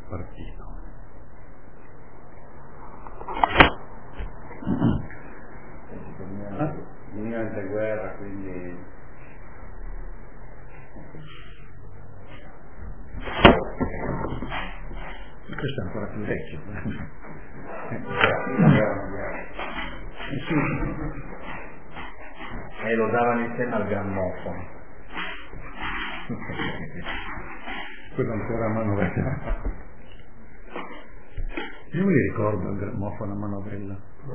partito. Veniva in guerra, quindi questo è ancora più vecchio. Sì. E lo davano insieme al grammofono. Quello ancora a manovella. Io mi ricordo il grammofono a manovella.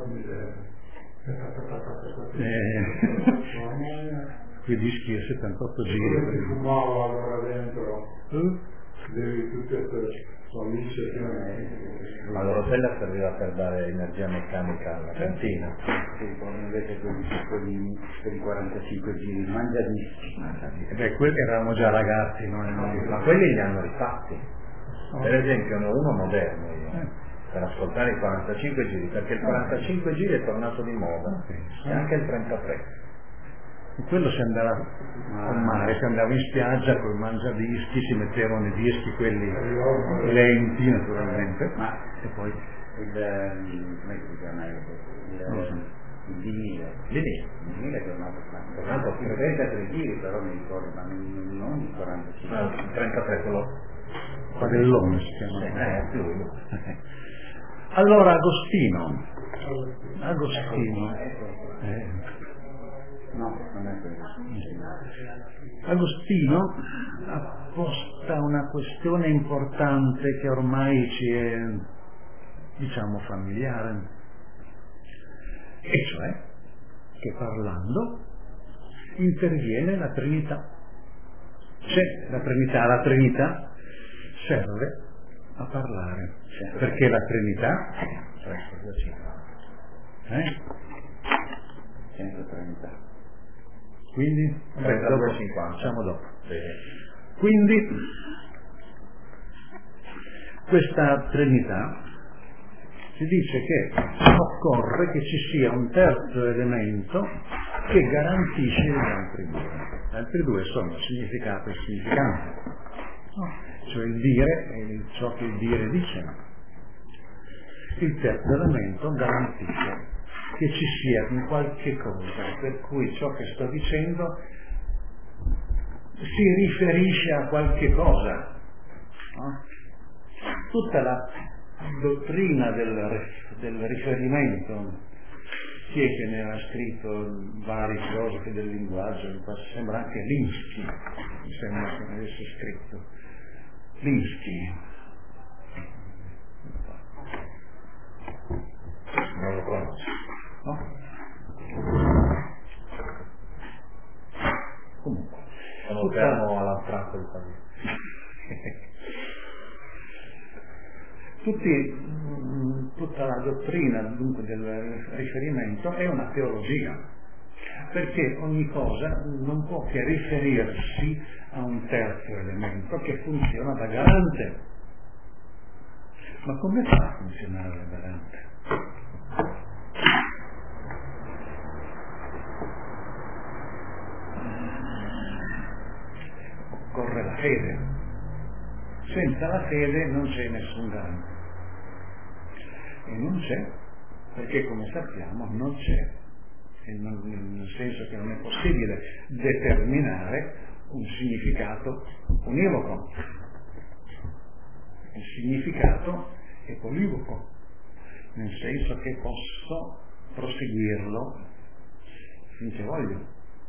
Quei dischi a 78 giri. Fumavo allora dentro, devi tutte queste Ma la rotella serviva per dare energia meccanica alla cantina. Sì, invece quelli 45 giri, mangia dischi. Beh, quelli eravamo già ragazzi, noi. Ma quelli li hanno rifatti. Per esempio ne ho uno moderno io, per ascoltare i 45 giri, perché il 45 giri è tornato di moda, e anche il 33. Quello si andava al mare, si andava in spiaggia con i mangiadischi, si mettevano i dischi, quelli lenti naturalmente, Ma e poi come si chiama il vinile? Il vinile è tornato più 33 giri, però mi ricordo, ma non il 45. No, il 33 quello. Padellone si chiama. Sì, lui. Allora Agostino. No, non è quello. Agostino ha posta una questione importante che ormai ci è, diciamo, familiare, e cioè che parlando interviene la Trinità. C'è la Trinità serve a parlare, perché la Trinità 130. Quindi dopo, 50. facciamo dopo. Sì. Quindi questa Trinità si dice che occorre che ci sia un terzo elemento che garantisce gli altri due. Gli altri due sono significato e significante, cioè il dire e ciò che il dire dice. Il terzo elemento garantisce che ci sia in qualche cosa, per cui ciò che sto dicendo si riferisce a qualche cosa. Tutta la dottrina del riferimento, chi è che ne ha scritto vari filosofi del linguaggio, sembra anche Linsky, mi sembra che ne avesse scritto Linsky. Non lo conosco. No? Comunque Sono fermo all'attratto di tutta la dottrina dunque del riferimento è una teologia, perché ogni cosa non può che riferirsi a un terzo elemento che funziona da garante. Ma come fa a funzionare da garante? Occorre la fede. Senza la fede non c'è nessun garante. E non c'è, perché come sappiamo non c'è, nel senso che non è possibile determinare un significato univoco. Il significato è polivoco, nel senso che posso proseguirlo finché voglio.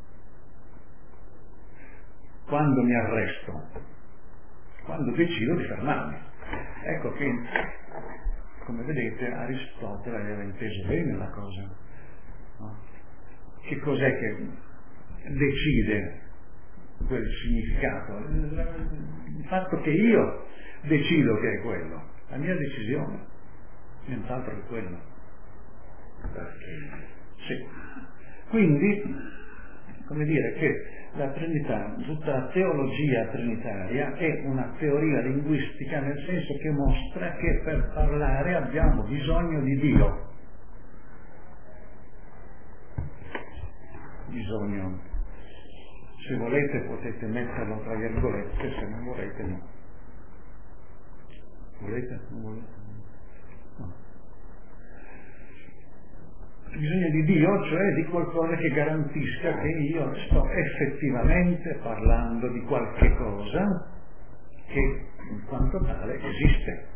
Quando mi arresto, quando decido di fermarmi. Ecco che, come vedete, Aristotele aveva inteso bene la cosa. No? Che cos'è che decide quel significato? Il fatto che io decido che è quello, la mia decisione, nient'altro che quello. Sì. Quindi, come dire che la Trinità, tutta la teologia trinitaria è una teoria linguistica, nel senso che mostra che per parlare abbiamo bisogno di Dio. Bisogno, se volete potete metterlo tra virgolette, se non volete no. Volete? Non volete? No. Bisogno di Dio, cioè di qualcosa che garantisca che io sto effettivamente parlando di qualche cosa che in quanto tale esiste.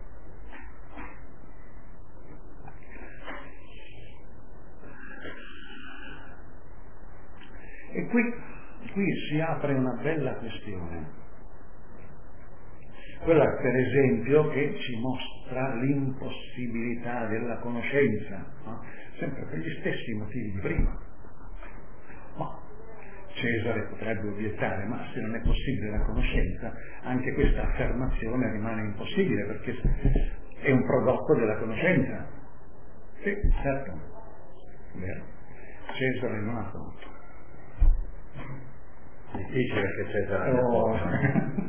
E qui si apre una bella questione, quella per esempio che ci mostra l'impossibilità della conoscenza, no? Sempre per gli stessi motivi di prima. Ma Cesare potrebbe obiettare, ma se non è possibile la conoscenza, anche questa affermazione rimane impossibile perché è un prodotto della conoscenza. Sì, certo, vero. Cesare non ha torto. Difficile che Cesare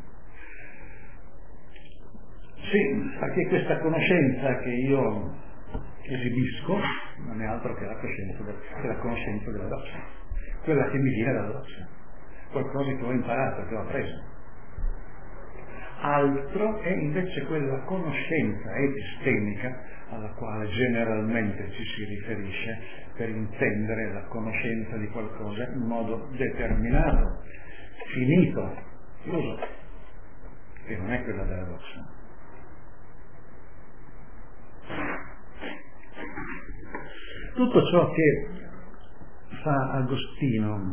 Sì, perché questa conoscenza che io esibisco non è altro che la conoscenza della doxa, quella che mi viene dalla doxa, qualcosa che ho imparato, che ho appreso. Altro è invece quella conoscenza epistemica alla quale generalmente ci si riferisce per intendere la conoscenza di qualcosa in modo determinato, finito, chiuso, che non è quella della doxa. Tutto ciò che fa Agostino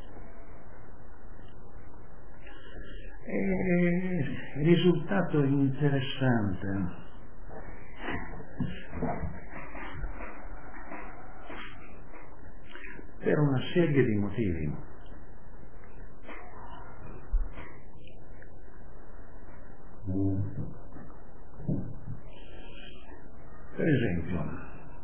è risultato interessante per una serie di motivi. Per esempio,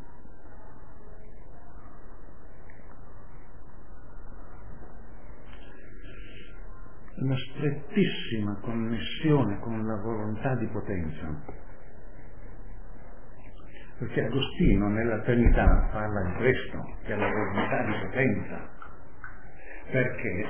una strettissima connessione con la volontà di potenza, perché Agostino nella Trinità parla di questo, che è la volontà di potenza, perché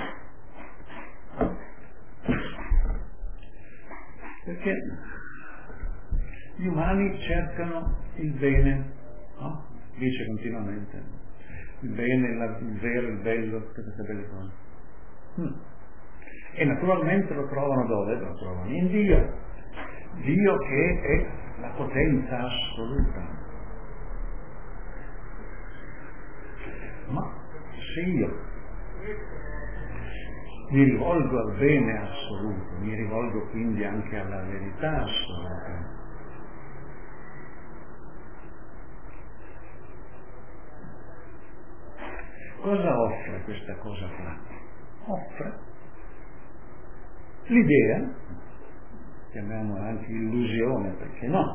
gli umani cercano il bene, no? Dice continuamente il bene, il vero, il bello, tutte queste belle cose. E naturalmente lo trovano dove? Lo trovano in Dio, Dio che è la potenza assoluta. Ma se io mi rivolgo al bene assoluto, mi rivolgo quindi anche alla verità assoluta, cosa offre questa cosa qua? Offre l'idea, chiamiamola anche illusione, perché no?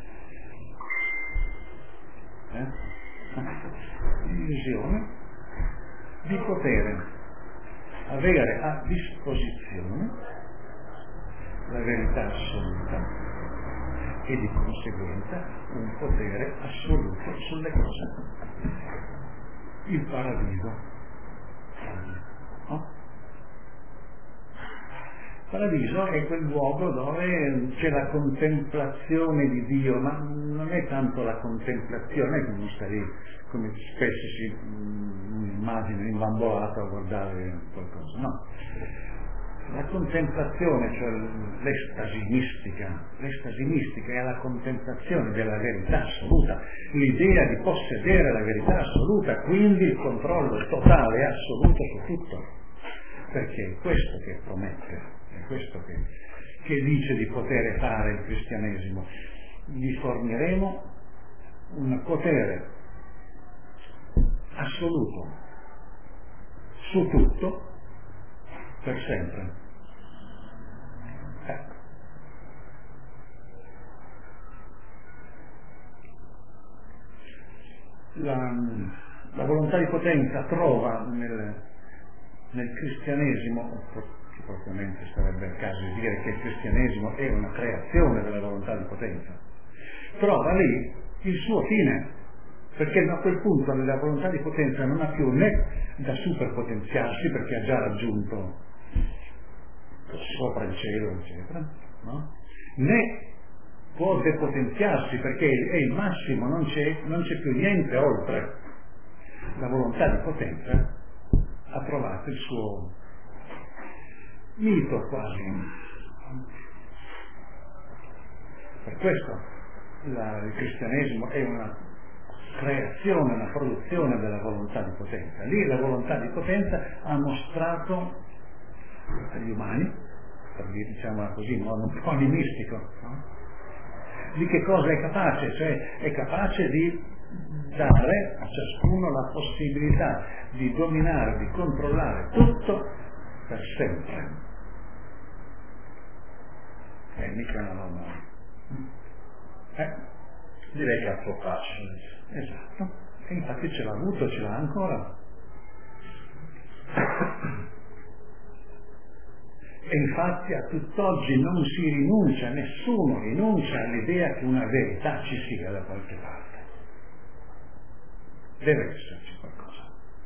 L'illusione di poter avere a disposizione la verità assoluta e di conseguenza un potere assoluto sulle cose. Il paradiso. No? Il paradiso è quel luogo dove c'è la contemplazione di Dio, ma non è tanto la contemplazione che uno sta lì, come spesso si immagina imbambolato a guardare qualcosa, no. La contemplazione, cioè l'estasi mistica è la contemplazione della verità assoluta, l'idea di possedere la verità assoluta, quindi il controllo totale e assoluto su tutto, perché è questo che promette. È questo che dice di poter fare il cristianesimo. Gli forniremo un potere assoluto su tutto per sempre. Ecco. La volontà di potenza trova nel cristianesimo, propriamente sarebbe il caso di dire che il cristianesimo è una creazione della volontà di potenza, trova lì il suo fine, perché a quel punto la volontà di potenza non ha più né da superpotenziarsi perché ha già raggiunto sopra il cielo, eccetera, no? Né può depotenziarsi perché è il massimo, non c'è più niente oltre. La volontà di potenza ha trovato il suo mito quasi. Per questo il cristianesimo è una creazione, una produzione della volontà di potenza. Lì la volontà di potenza ha mostrato agli umani, per dire, diciamola così, in modo un po' animistico, no? Di che cosa è capace, cioè è capace di dare a ciascuno la possibilità di dominare, di controllare tutto per sempre. È mica una roba. Direi che ha suo fascino. Esatto, e infatti ce l'ha avuto, ce l'ha ancora. E infatti a tutt'oggi non si rinuncia, nessuno rinuncia all'idea che una verità ci sia da qualche parte. Deve esserci qualcosa.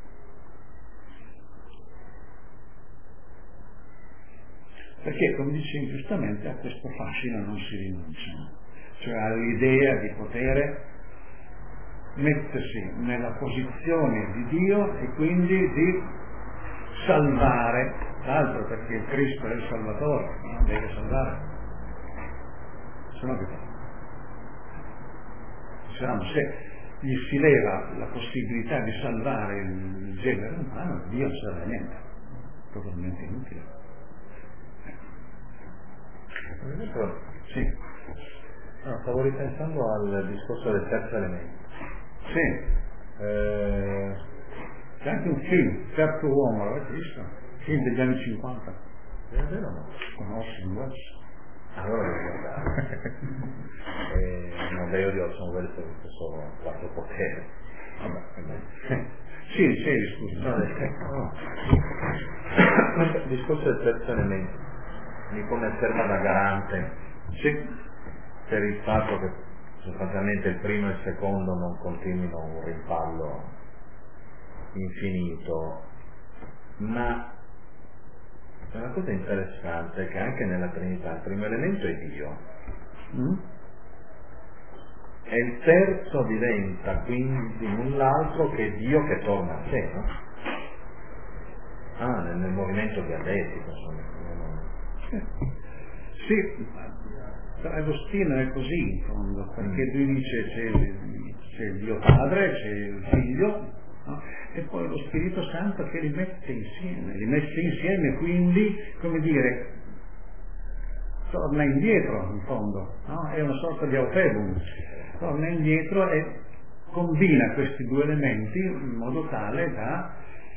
Perché, come dicevo giustamente, a questo fascino non si rinuncia, cioè all'idea di poter mettersi nella posizione di Dio e quindi di salvare, tra l'altro perché il Cristo è il Salvatore, no? Deve salvare, se no che fa? Diciamo, se gli si leva la possibilità di salvare il genere umano, Dio non serve a niente, totalmente inutile. Sì. No, stavo ripensando al discorso del terzo elemento. Sì. C'è anche un film, Terzo Uomo, l'avete visto? Film degli anni 50. È vero o no? Conosci, Allora devo guardare. No, io di Orson Welles ho visto solo Quattro Poteri. Vabbè. Sì, c'eri, scusa. Il discorso del terzo elemento mi pone ferma da garante, sì, per il fatto che sostanzialmente il primo e il secondo non continuino un rimpallo infinito, ma una cosa interessante è che anche nella Trinità il primo elemento è Dio, e il terzo diventa quindi null'altro che Dio che torna a sé, no? Nel movimento dialetico, insomma. Sì, Agostino è così in fondo, perché lui dice c'è il Dio Padre, c'è il Figlio, no? E poi lo Spirito Santo che li mette insieme, quindi, come dire, torna indietro in fondo, no? È una sorta di autebum, torna indietro e combina questi due elementi in modo tale da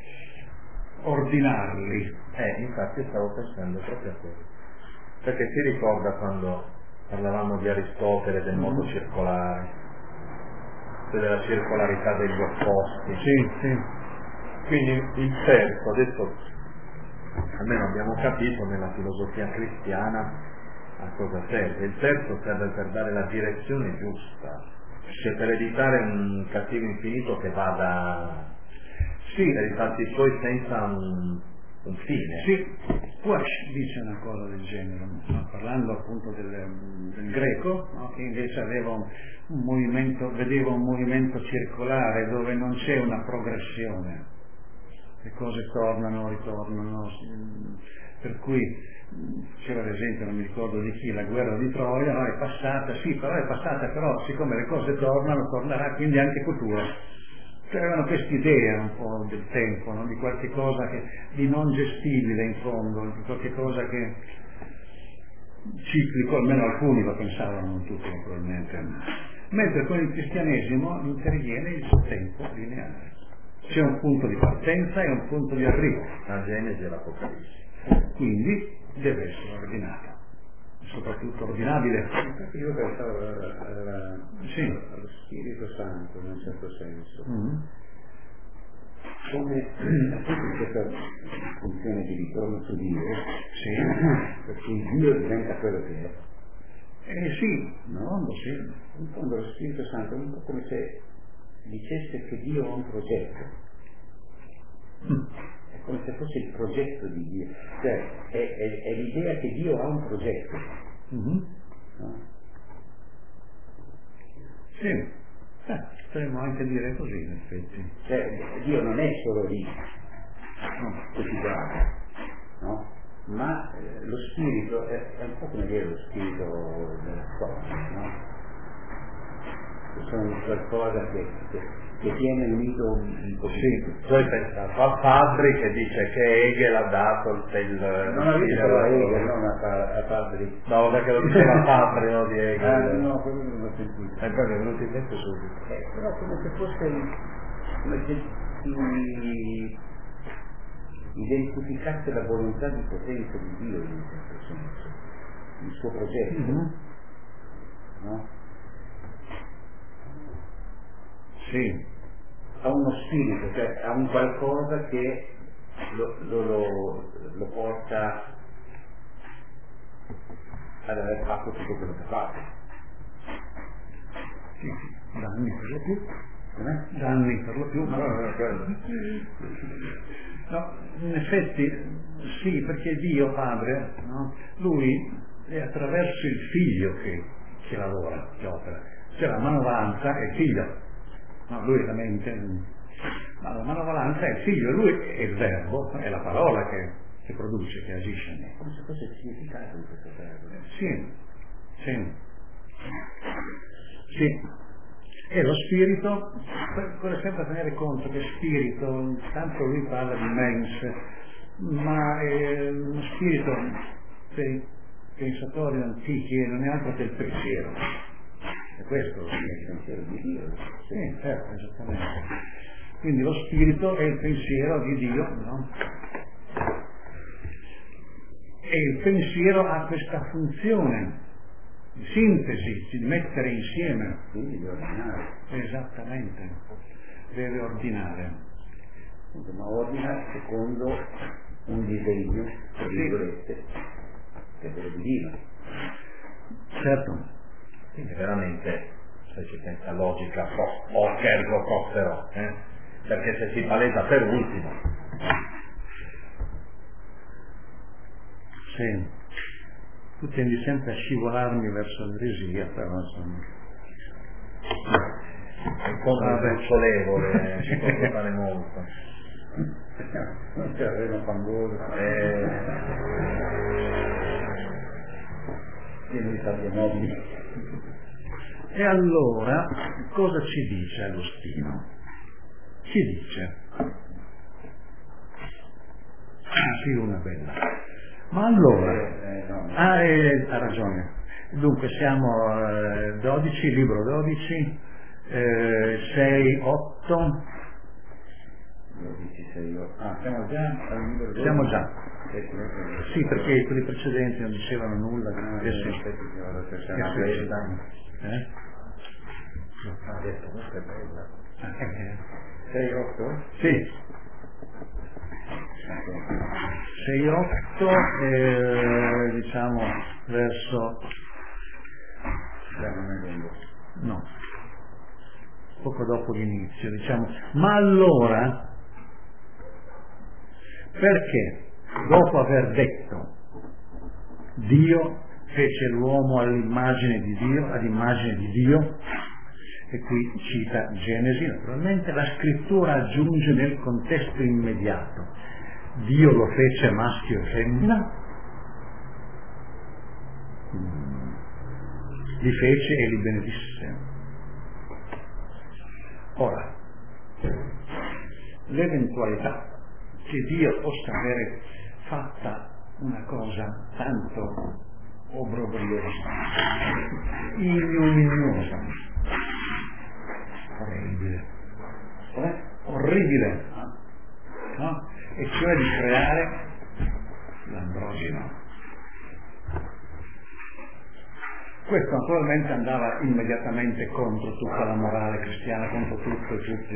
ordinarli. Infatti stavo pensando proprio a questo, perché si ricorda quando parlavamo di Aristotele, del modo circolare, della circolarità degli opposti. Sì. Quindi il terzo, adesso almeno abbiamo capito nella filosofia cristiana a cosa serve. Il terzo serve per dare la direzione giusta, cioè per evitare un cattivo infinito che vada per i fatti suoi senza un fine. Sì, Quash dice una cosa del genere, no? Parlando appunto del greco, no? Che invece aveva vedeva un movimento circolare dove non c'è una progressione, le cose tornano, ritornano, per cui c'era l'esempio, non mi ricordo di chi, la guerra di Troia, no? È passata, sì, però è passata, però siccome le cose tornerà, quindi anche futura. Cioè avevano quest'idea un po' del tempo, no? Di qualche cosa di non gestibile in fondo, di qualche cosa che ciclico, almeno alcuni lo pensavano, non tutti naturalmente. Mentre con il cristianesimo interviene il tempo lineare. C'è un punto di partenza e un punto di arrivo. La Genesi e l'Apocalisse. Quindi deve essere ordinato, soprattutto ordinabile. Io pensavo allo Spirito Santo in un certo senso, come appunto in questa funzione di ritorno su Dio, perché il Dio diventa quello che è. Sì, In fondo lo Spirito Santo è un po' come se dicesse che Dio ha un progetto. È come se fosse il progetto di Dio, cioè è l'idea che Dio ha un progetto, no? Potremmo anche dire così, in effetti. Cioè, Dio non è solo lì, che si guarda, no? Ma lo spirito è un po' come dire lo spirito della storia, no? Sono qualcosa che tiene unito un po'. Sì, tu hai pensato a Fabri che dice che Hegel ha dato non ho visto a Hegel, non a Fabri. No, perché lo diceva Fabri, no, di Hegel. No, quello non l'ho sentito. E poi mi è venuto in mente subito. Però come se fosse, come se si identificasse la volontà di potenza di Dio in un certo senso, il suo progetto, no? Sì. Ha uno spirito, cioè ha un qualcosa che lo porta ad aver fatto tutto quello che fa. Sì, danni per lo più. Eh? Danni per lo più. No, in effetti sì, perché Dio Padre, no? Lui è attraverso il figlio che lavora, che opera. Cioè la manovalanza è il figlio. No, lui è la mente, ma la manovalanza è il figlio, lui è il verbo, è la parola che produce, che agisce. Questo è il significato di questo verbo. Sì. E lo spirito, occorre sempre tenere conto che spirito, tanto lui parla di mens, ma uno spirito per i pensatori antichi non è altro che il pensiero. E questo è il pensiero di Dio. Sì, certo, esattamente. Quindi lo spirito è il pensiero di Dio, no? E il pensiero ha questa funzione di sintesi, di mettere insieme. Quindi di ordinare. Esattamente, deve ordinare. Ma ordina secondo un disegno, tra virgolette, che è quello divino. Certo. Quindi veramente, se ci pensa logica, o ergo proptero, perché se si palesa per ultimo. Sì, tu tendi sempre a scivolarmi verso l'eresia, però insomma. In fondo il bruscolevole ci può fare molto. Non c'è Reno Pangoso. Pieno di sabbie mobili. E allora, cosa ci dice Agostino? Ci dice, sì, una bella. Ma allora, ha ragione. Dunque siamo 12, libro 12, 6, 8. 12, 6, 8. Siamo già al libro 12? Siamo già. Sì, perché quelli precedenti non dicevano nulla. Ha detto questa è bella. 6, 8? Sì. 6, 8, diciamo verso... No, poco dopo l'inizio, diciamo. Ma allora, perché dopo aver detto Dio fece l'uomo all'immagine di Dio, all'immagine di Dio, e qui cita Genesi, naturalmente, la scrittura aggiunge nel contesto immediato: Dio lo fece maschio e femmina, li fece e li benedisse. Ora, l'eventualità che Dio possa avere fatta una cosa tanto obbrobriosa, ignominiosa, orribile, no? E cioè di creare l'androgeno. Questo naturalmente andava immediatamente contro tutta la morale cristiana, contro tutto e tutti.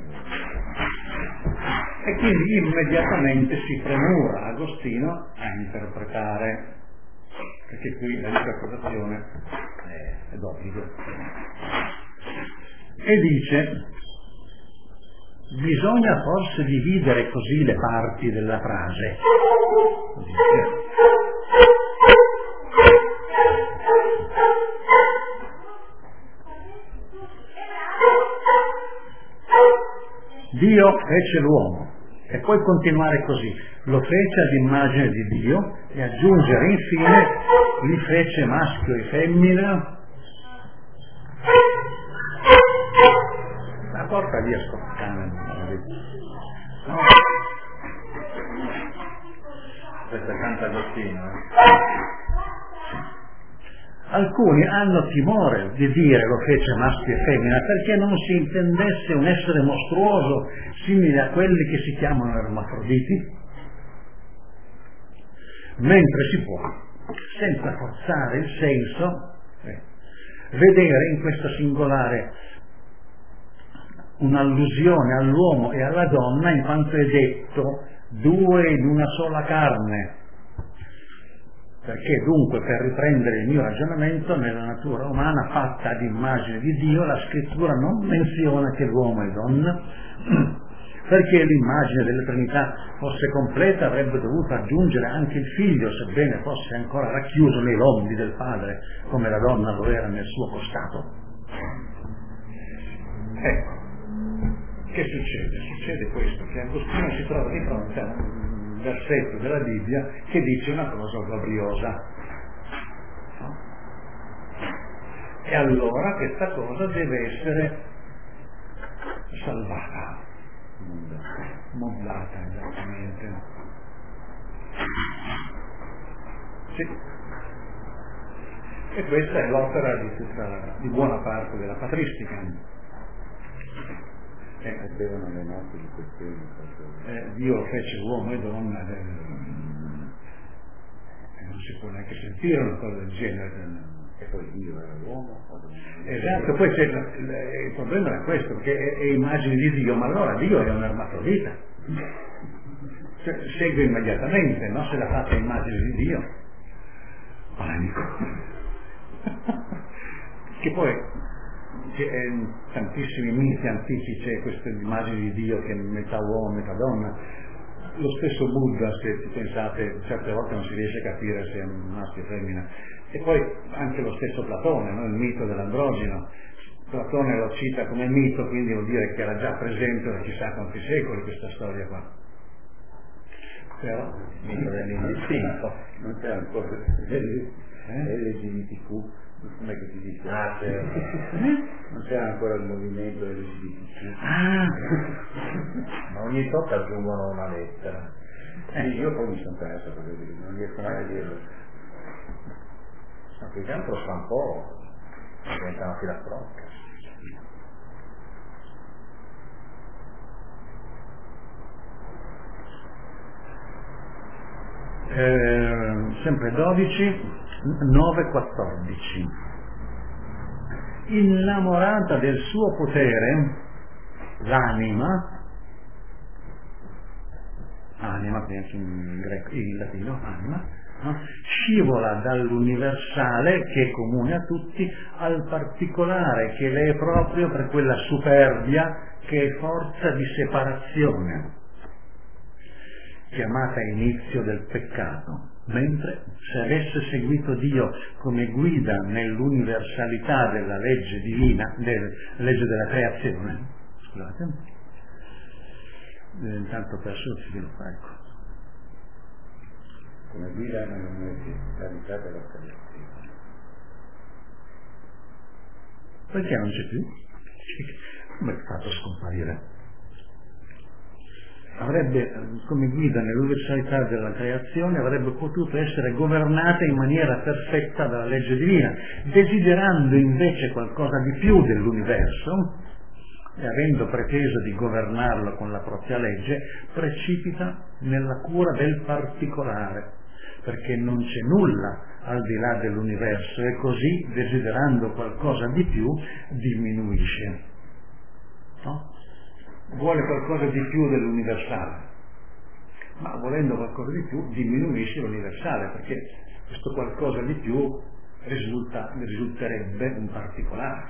E quindi immediatamente si premura Agostino a interpretare, perché qui l'interpretazione è d'obbligo. E dice: bisogna forse dividere così le parti della frase. Dio fece l'uomo e poi continuare così, lo fece ad immagine di Dio e aggiungere infine li fece maschio e femmina. La porta via sto cane. No. Questo è Sant'Agostino. Alcuni hanno timore di dire lo fece maschio e femmina perché non si intendesse un essere mostruoso simile a quelli che si chiamano ermafroditi, mentre si può, senza forzare il senso, vedere in questo singolare un'allusione all'uomo e alla donna in quanto è detto due in una sola carne. Perché dunque, per riprendere il mio ragionamento, nella natura umana fatta ad immagine di Dio, la scrittura non menziona che l'uomo è donna, perché l'immagine della Trinità fosse completa avrebbe dovuto aggiungere anche il figlio, sebbene fosse ancora racchiuso nei lombi del padre, come la donna lo era nel suo costato. Ecco, che succede? Succede questo, che Agostino si trova di fronte a un versetto della Bibbia che dice una cosa obbrobriosa. E allora questa cosa deve essere salvata, modulata esattamente. Sì. E questa è l'opera di buona parte della patristica. Avevano le note di questioni. Dio fece uomo e donna, non si può neanche sentire una cosa del genere. E poi Dio era l'uomo o donna? Esatto, poi il problema era questo, perché è immagine di Dio, ma allora Dio è un ermafrodita. Cioè, segue immediatamente, no? Se la fatta immagine di Dio. Panico. Che poi in tantissimi miti antichi c'è questa immagine di Dio che è metà uomo, metà donna. Lo stesso Buddha, se ci pensate, certe volte non si riesce a capire se è un maschio o femmina. E poi anche lo stesso Platone, no? Il mito dell'androgino. Platone lo cita come mito, quindi vuol dire che era già presente da chissà quanti secoli questa storia qua. Però il mito dell'indistinto. Non c'è ancora LGBTQ. Come che si dice? Ah, certo. Non c'era ancora il movimento LGBT. Ma ogni volta aggiungono una lettera. Io poi mi sono perso perché non riesco neanche a dirlo. Ma più che altro sta un po', diventa una filastrocca. Sempre 12, 9:14. Innamorata del suo potere, l'anima, quindi in greco, in latino, anima, no? Scivola dall'universale, che è comune a tutti, al particolare, che le è proprio per quella superbia che è forza di separazione, chiamata inizio del peccato. Mentre se avesse seguito Dio come guida nell'universalità della legge divina, della legge della creazione, scusate, intanto perso il filo, ecco. Come guida nell'universalità della creazione. Perché non c'è più? Come è fatto a scomparire? Avrebbe, come guida nell'universalità della creazione, avrebbe potuto essere governata in maniera perfetta dalla legge divina, desiderando invece qualcosa di più dell'universo e avendo preteso di governarlo con la propria legge, precipita nella cura del particolare, perché non c'è nulla al di là dell'universo e così, desiderando qualcosa di più, diminuisce. No? Vuole qualcosa di più dell'universale, ma volendo qualcosa di più diminuisce l'universale, perché questo qualcosa di più risulterebbe un particolare.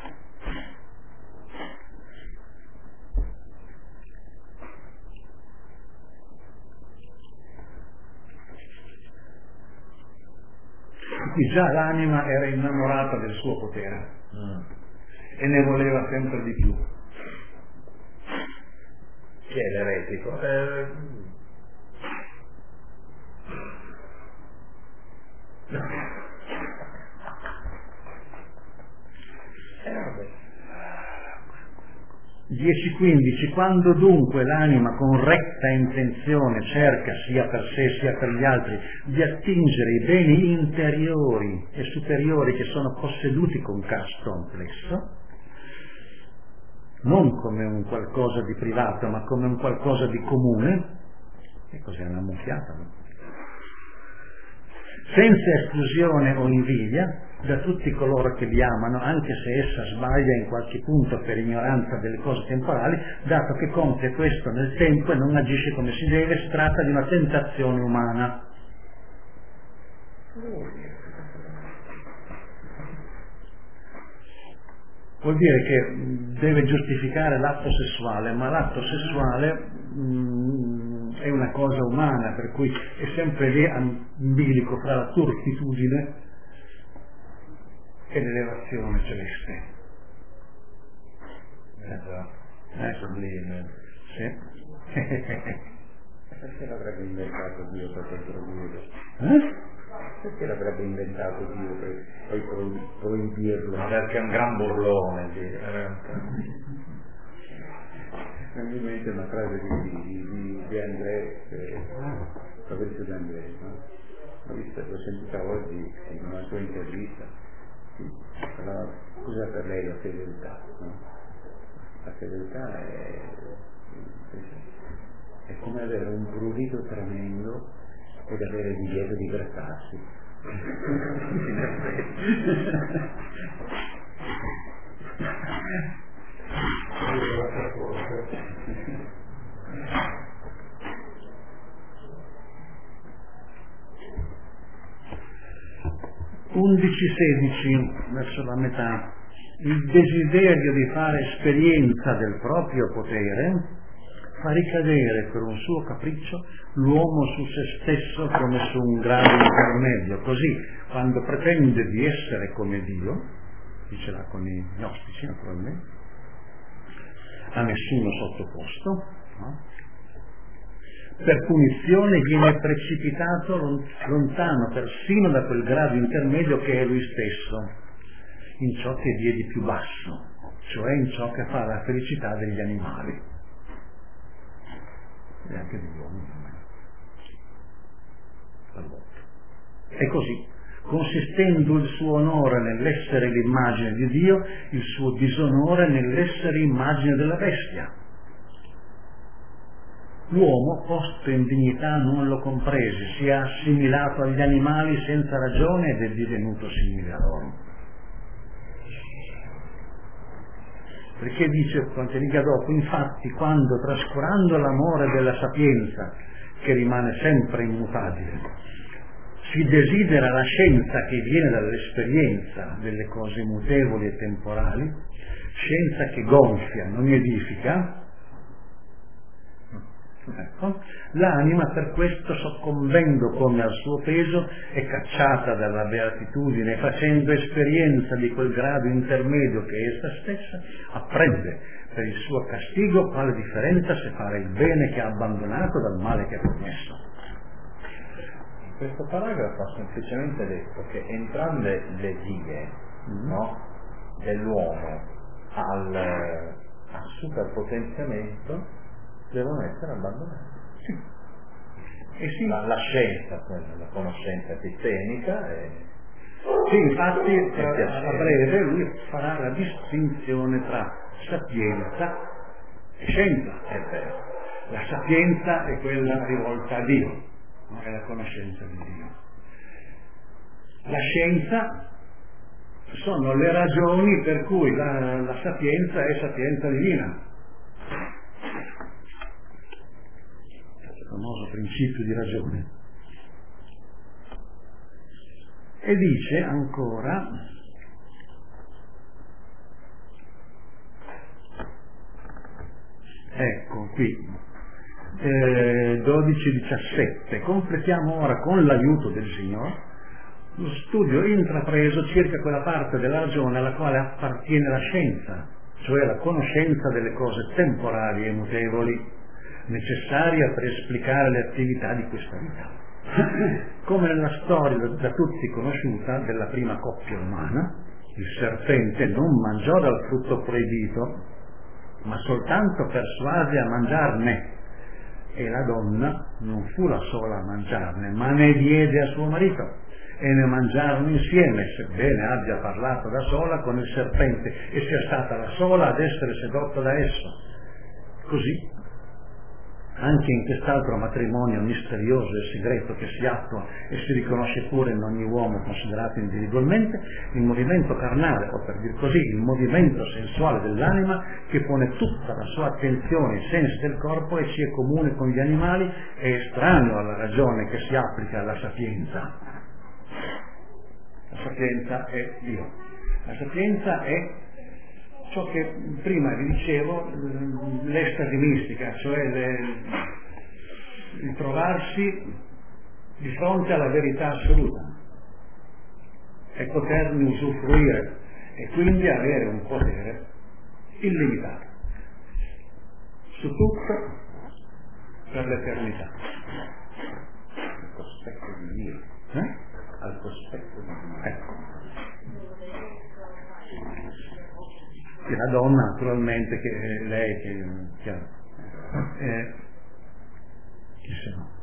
Qui già l'anima era innamorata del suo potere e ne voleva sempre di più. Chi è l'eretico? Vabbè. 10-15. Quando dunque l'anima con retta intenzione cerca sia per sé sia per gli altri di attingere i beni interiori e superiori che sono posseduti con casto complesso, non come un qualcosa di privato ma come un qualcosa di comune, e così è una muffiata, no? Senza esclusione o invidia da tutti coloro che li amano, anche se essa sbaglia in qualche punto per ignoranza delle cose temporali, dato che compie questo nel tempo e non agisce come si deve, si tratta di una tentazione umana. Vuol dire che deve giustificare l'atto sessuale, ma l'atto sessuale è una cosa umana, per cui è sempre lì in bilico fra la turpitudine e l'elevazione celeste. Sublime. Sì. Perché l'avrebbe inventato Dio per poi proibirlo? Perché l'avrebbe inventato Dio per poi proibirlo? Perché è un gran burlone, Mi mente una frase di André, Fabrizio De André, no? L'ho sentita oggi in una sua intervista. Cos'è per lei la fedeltà? No? La fedeltà è come avere un prurito tremendo ed avere il divieto di grattarsi. (11-16) verso la metà. Il desiderio di fare esperienza del proprio potere fa ricadere per un suo capriccio l'uomo su se stesso come su un grado intermedio, così quando pretende di essere come Dio, dice là con i gnostici naturalmente, a nessuno sottoposto, no? Per punizione viene precipitato lontano persino da quel grado intermedio che è lui stesso, in ciò che vi è di più basso, cioè in ciò che fa la felicità degli animali e anche degli uomini. E così, consistendo il suo onore nell'essere l'immagine di Dio, il suo disonore nell'essere immagine della bestia. L'uomo, posto in dignità, non lo comprese, si è assimilato agli animali senza ragione ed è divenuto simile a loro. Perché dice qualche riga dopo, infatti, quando trascurando l'amore della sapienza, che rimane sempre immutabile, si desidera la scienza che viene dall'esperienza delle cose mutevoli e temporali, scienza che gonfia, non edifica, ecco, l'anima per questo, soccombendo come al suo peso, è cacciata dalla beatitudine, facendo esperienza di quel grado intermedio che è essa stessa, apprende per il suo castigo quale differenza se fare il bene che ha abbandonato dal male che ha commesso. In questo paragrafo ha semplicemente detto che entrambe le vie, no, dell'uomo al superpotenziamento devono essere abbandonate. Sì. E sì. La scienza, la conoscenza sistemica sì, infatti a breve lui farà la distinzione tra sapienza e scienza. È vero. La sapienza è quella rivolta a Dio, no? È la conoscenza di Dio. La scienza sono le ragioni per cui la sapienza è sapienza divina. Il famoso principio di ragione. E dice ancora, ecco qui, 12-17, completiamo ora con l'aiuto del Signore lo studio intrapreso circa quella parte della ragione alla quale appartiene la scienza, cioè la conoscenza delle cose temporali e mutevoli, necessaria per esplicare le attività di questa vita. Come nella storia da tutti conosciuta della prima coppia umana, il serpente non mangiò dal frutto proibito, ma soltanto persuase a mangiarne, e la donna non fu la sola a mangiarne, ma ne diede a suo marito, e ne mangiarono insieme, sebbene abbia parlato da sola con il serpente e sia stata la sola ad essere sedotta da esso. Così anche in quest'altro matrimonio misterioso e segreto che si attua e si riconosce pure in ogni uomo considerato individualmente, il movimento carnale, o per dir così, il movimento sensuale dell'anima che pone tutta la sua attenzione ai sensi del corpo e ci è comune con gli animali, è estraneo alla ragione che si applica alla sapienza. La sapienza è Dio. La sapienza è ciò che prima vi dicevo, l'estasi mistica, cioè il trovarsi di fronte alla verità assoluta e poterne usufruire e quindi avere un potere illimitato su tutto per l'eternità. Al cospetto di Dio. Al cospetto di Dio. Ecco. E la donna naturalmente, che è lei che chi se no.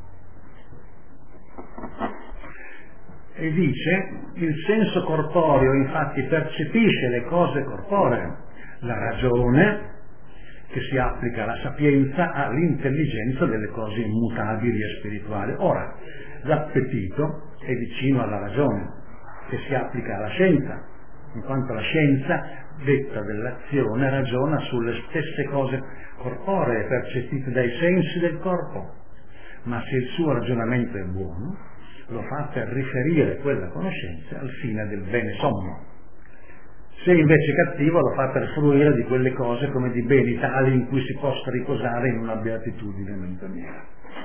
E dice, il senso corporeo infatti percepisce le cose corporee, la ragione che si applica alla sapienza ha l'intelligenza delle cose immutabili e spirituali. Ora, l'appetito è vicino alla ragione che si applica alla scienza, in quanto la scienza detta dell'azione ragiona sulle stesse cose corporee percepite dai sensi del corpo, ma se il suo ragionamento è buono lo fa per riferire quella conoscenza al fine del bene sommo. Se invece è cattivo lo fa per fruire di quelle cose come di beni tali in cui si possa riposare in una beatitudine mentaliera.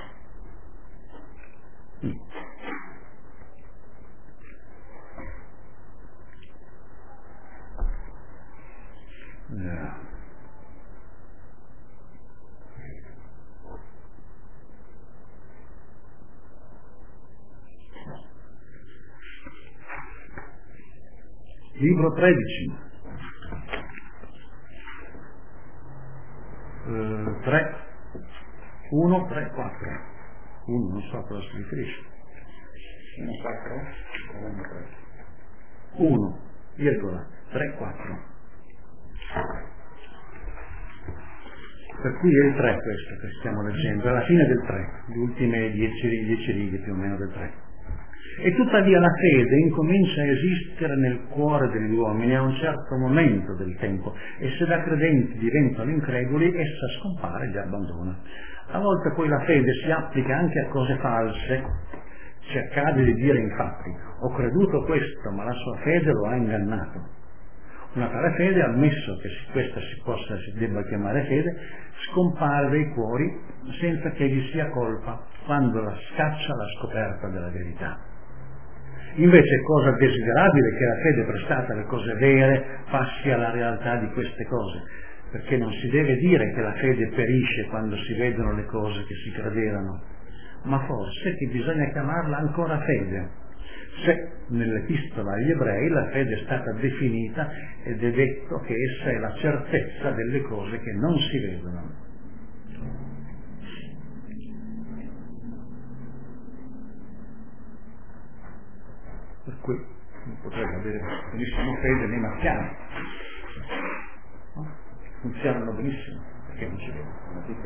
Libro 13, 3, 1, 3, 4. 1 non so a cosa si riferisce. 1, 4, 1, virgola, 3, 4. Per cui è il 3 questo che stiamo leggendo, alla fine del 3, le ultime 10 righe più o meno del 3. E tuttavia la fede incomincia a esistere nel cuore degli uomini a un certo momento del tempo, e se da credenti diventano increduli essa scompare e li abbandona. A volte poi la fede si applica anche a cose false. Ci accade di dire infatti: ho creduto questo, ma la sua fede lo ha ingannato. Una tale fede, ammesso che questa si debba chiamare fede, scompare dai cuori senza che vi sia colpa quando la scaccia la scoperta della verità. Invece è cosa desiderabile che la fede prestata alle cose vere passi alla realtà di queste cose, perché non si deve dire che la fede perisce quando si vedono le cose che si credevano, ma forse che bisogna chiamarla ancora fede, se nell'epistola agli ebrei la fede è stata definita ed è detto che essa è la certezza delle cose che non si vedono. Per cui non potrebbe avere benissimo fede nei marziani, no? Funzionano benissimo, perché non ci vedono.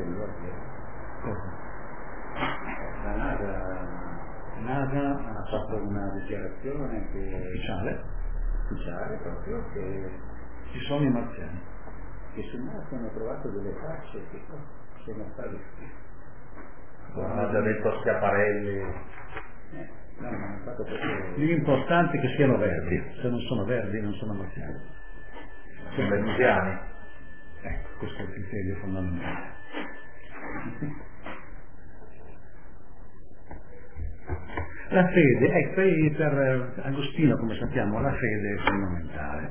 La NASA ha fatto una dichiarazione ufficiale proprio che ci sono i marziani, che su Marte hanno trovato delle facce che sono state hanno già detto Schiaparelli. No, ma hanno fatto proprio... L'importante è che siano verdi, se non sono verdi non sono marziani. Sono venusiani. Ecco, questo è il criterio fondamentale. La fede, per Agostino, come sappiamo, la fede è fondamentale.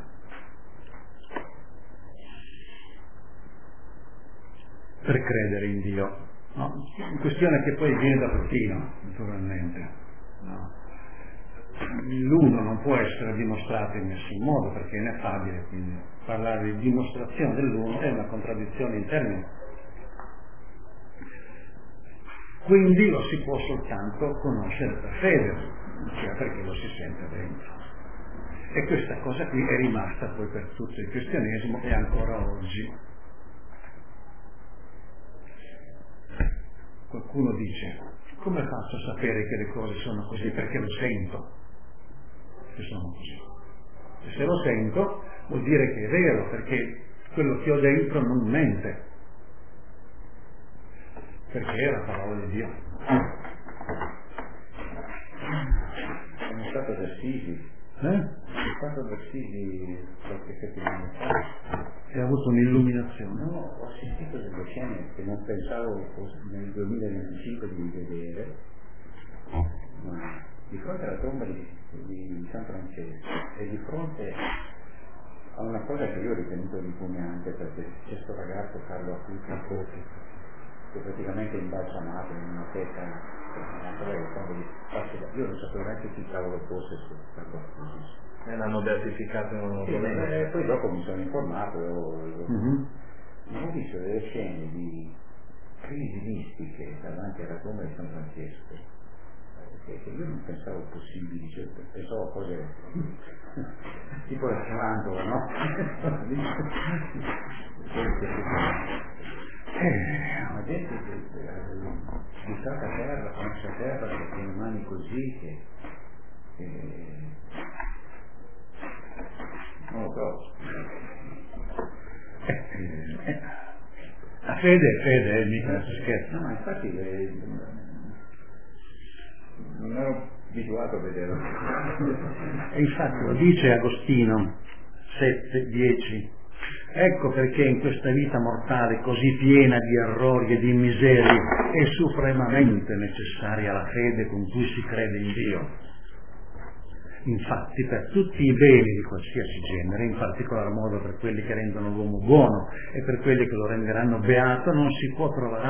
Per credere in Dio. No? Questione che poi viene da Plotino, naturalmente. No? L'uno non può essere dimostrato in nessun modo perché è ineffabile, quindi parlare di dimostrazione dell'uno è una contraddizione in termini. Quindi lo si può soltanto conoscere per fede, cioè perché lo si sente dentro. E questa cosa qui è rimasta poi per tutto il cristianesimo e ancora oggi. Qualcuno dice: come faccio a sapere che le cose sono così? Perché lo sento che sono così. E se lo sento vuol dire che è vero, perché quello che ho dentro non mente, perché è la parola di Dio. Sono stato ad Assisi. Sono stato ad Assisi qualche settimana fa. E ha avuto un'illuminazione? No, ho assistito delle scene che non pensavo nel 2025 di vedere. Ma di fronte alla tomba di San Francesco e di fronte a una cosa che io ho ritenuto ripugnante, perché c'è questo ragazzo Carlo Acuti che praticamente è imbalsamato in una teca, io non sapevo neanche chi cavolo fosse su Carlo Acuti. E l'hanno beatificato poi dopo mi sono informato ma ho visto delle scene di crisi mistiche davanti alla tomba di San Francesco che io non pensavo possibili, cioè, pensavo a cose tipo la tarantola, no? Ma gente buttata a terra, messa a terra con le mani così che non lo so. La fede è fede, mica si scherza. No, ma infatti non ero abituato a vederlo. E infatti lo dice Agostino 7:10. Ecco perché in questa vita mortale così piena di errori e di miserie è supremamente necessaria la fede con cui si crede in Dio. Infatti per tutti i beni di qualsiasi genere, in particolar modo per quelli che rendono l'uomo buono e per quelli che lo renderanno beato, non si può trovare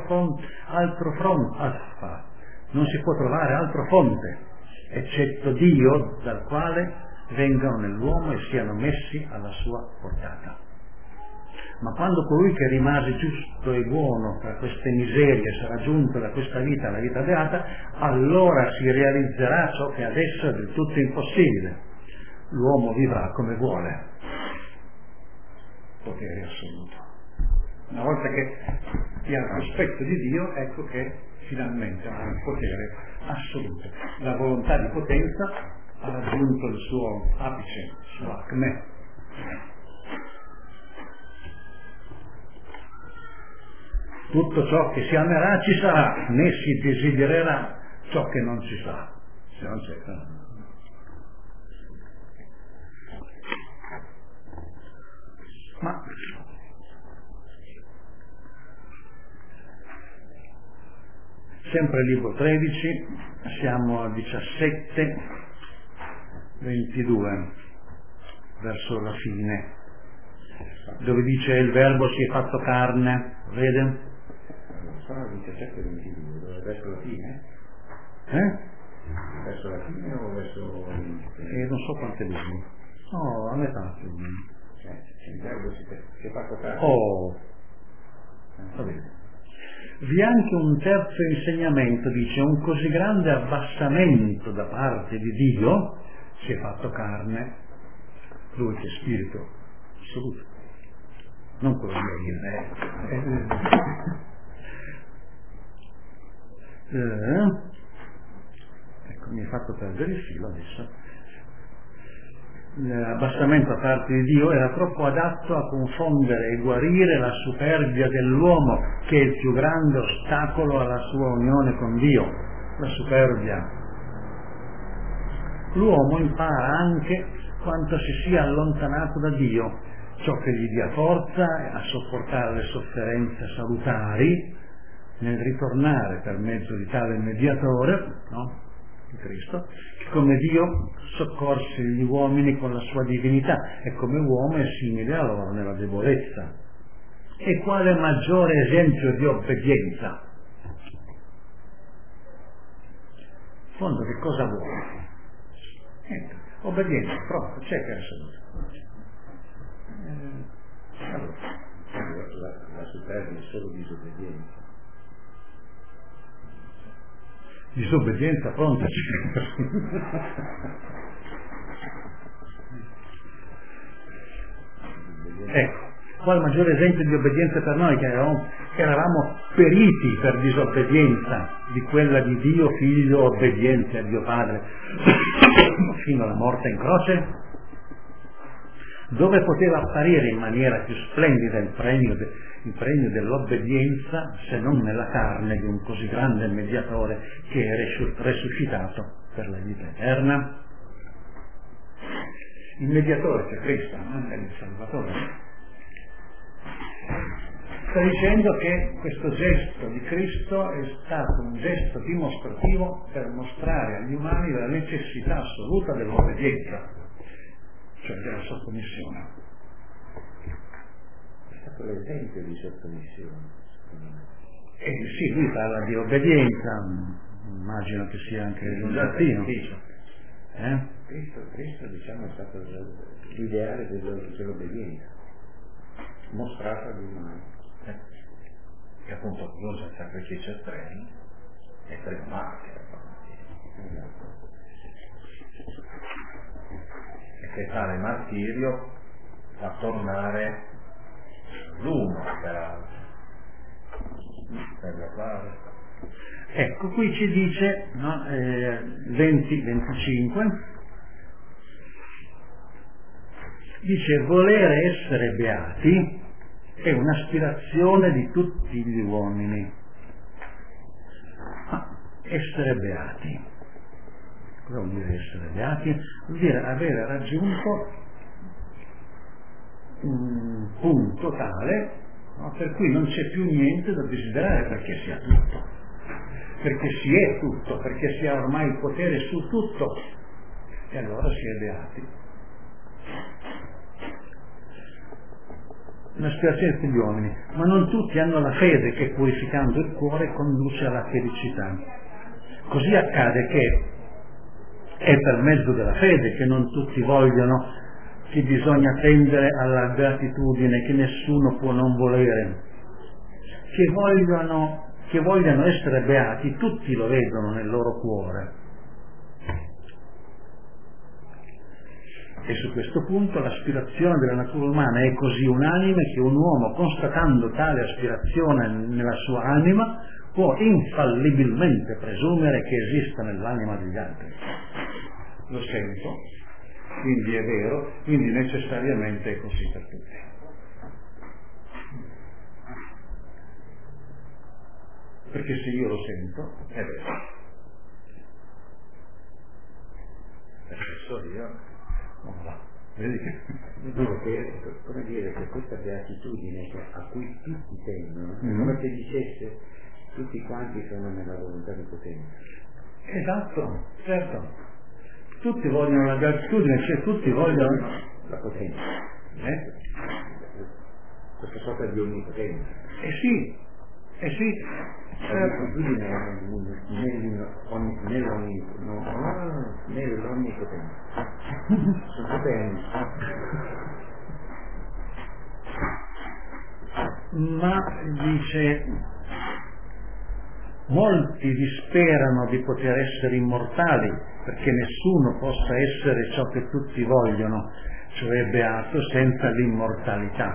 altro fonte, eccetto Dio, dal quale vengano nell'uomo e siano messi alla sua portata. Ma quando colui che rimase giusto e buono tra queste miserie sarà giunto da questa vita alla vita beata, allora si realizzerà ciò che adesso è del tutto impossibile. L'uomo vivrà come vuole. Potere assoluto. Una volta che si ha il cospetto di Dio, ecco che finalmente ha un potere assoluto. La volontà di potenza ha raggiunto il suo apice, il suo acme. Tutto ciò che si amerà ci sarà, né si desidererà ciò che non ci sarà. Se non c'è. Ma sempre libro 13, siamo a 17:22, verso la fine, dove dice il verbo si è fatto carne, vede? Sono 17:22, dove verso la fine? Verso la fine o verso non so quante linee. No, a metà. Il verbo si è fatto carne. Va bene. Vi è anche un terzo insegnamento, dice, un così grande abbassamento da parte di Dio si è fatto carne, lui che è spirito assoluto, non quello di ecco, mi ha fatto perdere il filo adesso. L'abbassamento da parte di Dio era troppo adatto a confondere e guarire la superbia dell'uomo, che è il più grande ostacolo alla sua unione con Dio, la superbia. L'uomo impara anche quanto si sia allontanato da Dio, ciò che gli dia forza a sopportare le sofferenze salutari nel ritornare per mezzo di tale mediatore, no? Di Cristo, che come Dio soccorse gli uomini con la sua divinità e come uomo è simile a loro nella debolezza. E quale maggiore esempio di obbedienza In fondo che cosa vuole? Niente, obbedienza, pronto, c'è che è assoluto. La superbia è solo disobbedienza. Disobbedienza, pronto, ecco, qual maggiore esempio di obbedienza per noi che eravamo periti per disobbedienza di quella di Dio Figlio obbediente a Dio Padre fino alla morte in croce? Dove poteva apparire in maniera più splendida il premio dell'obbedienza se non nella carne di un così grande mediatore che è resuscitato per la vita eterna? Il mediatore, cioè Cristo, è il Salvatore. Sta dicendo che questo gesto di Cristo è stato un gesto dimostrativo per mostrare agli umani la necessità assoluta dell'obbedienza, cioè della sottomissione. È stato l'esempio di sottomissione. Sì, lui parla di obbedienza, immagino che sia anche un latino. Cristo diciamo è stato l'ideale dell'obbedienza mostrata agli umani. Che appunto usa il sacrificio estremo martire e che tale martirio fa tornare l'uno per guardare. Ecco, qui ci dice 20-25, dice volere essere beati è un'aspirazione di tutti gli uomini. Essere beati, cosa vuol dire essere beati? Vuol dire avere raggiunto un punto tale, no, per cui non c'è più niente da desiderare perché sia tutto, perché si è tutto, perché si ha ormai il potere su tutto, e allora si è beati. Un'aspirazione degli uomini, ma non tutti hanno la fede che purificando il cuore conduce alla felicità. Così accade che è per mezzo della fede che non tutti vogliono, che bisogna tendere alla beatitudine, che nessuno può non volere, che vogliano essere beati, tutti lo vedono nel loro cuore. E su questo punto l'aspirazione della natura umana è così unanime che un uomo, constatando tale aspirazione nella sua anima, può infallibilmente presumere che esista nell'anima degli altri. Lo sento, quindi è vero, quindi necessariamente è così per tutti. Perché se io lo sento, è vero. Perché so io. Vedi che come dire che questa beatitudine a cui tutti tendono, come se dicesse tutti quanti sono nella volontà di potenza. Esatto, certo. Tutti vogliono la beatitudine, cioè tutti vogliono la potenza. Questa sorta di onnipotenza. Sì. L'abitudine nell'onnipotenza. Sono potenti. Ma dice, molti disperano di poter essere immortali perché nessuno possa essere ciò che tutti vogliono, cioè beato senza l'immortalità.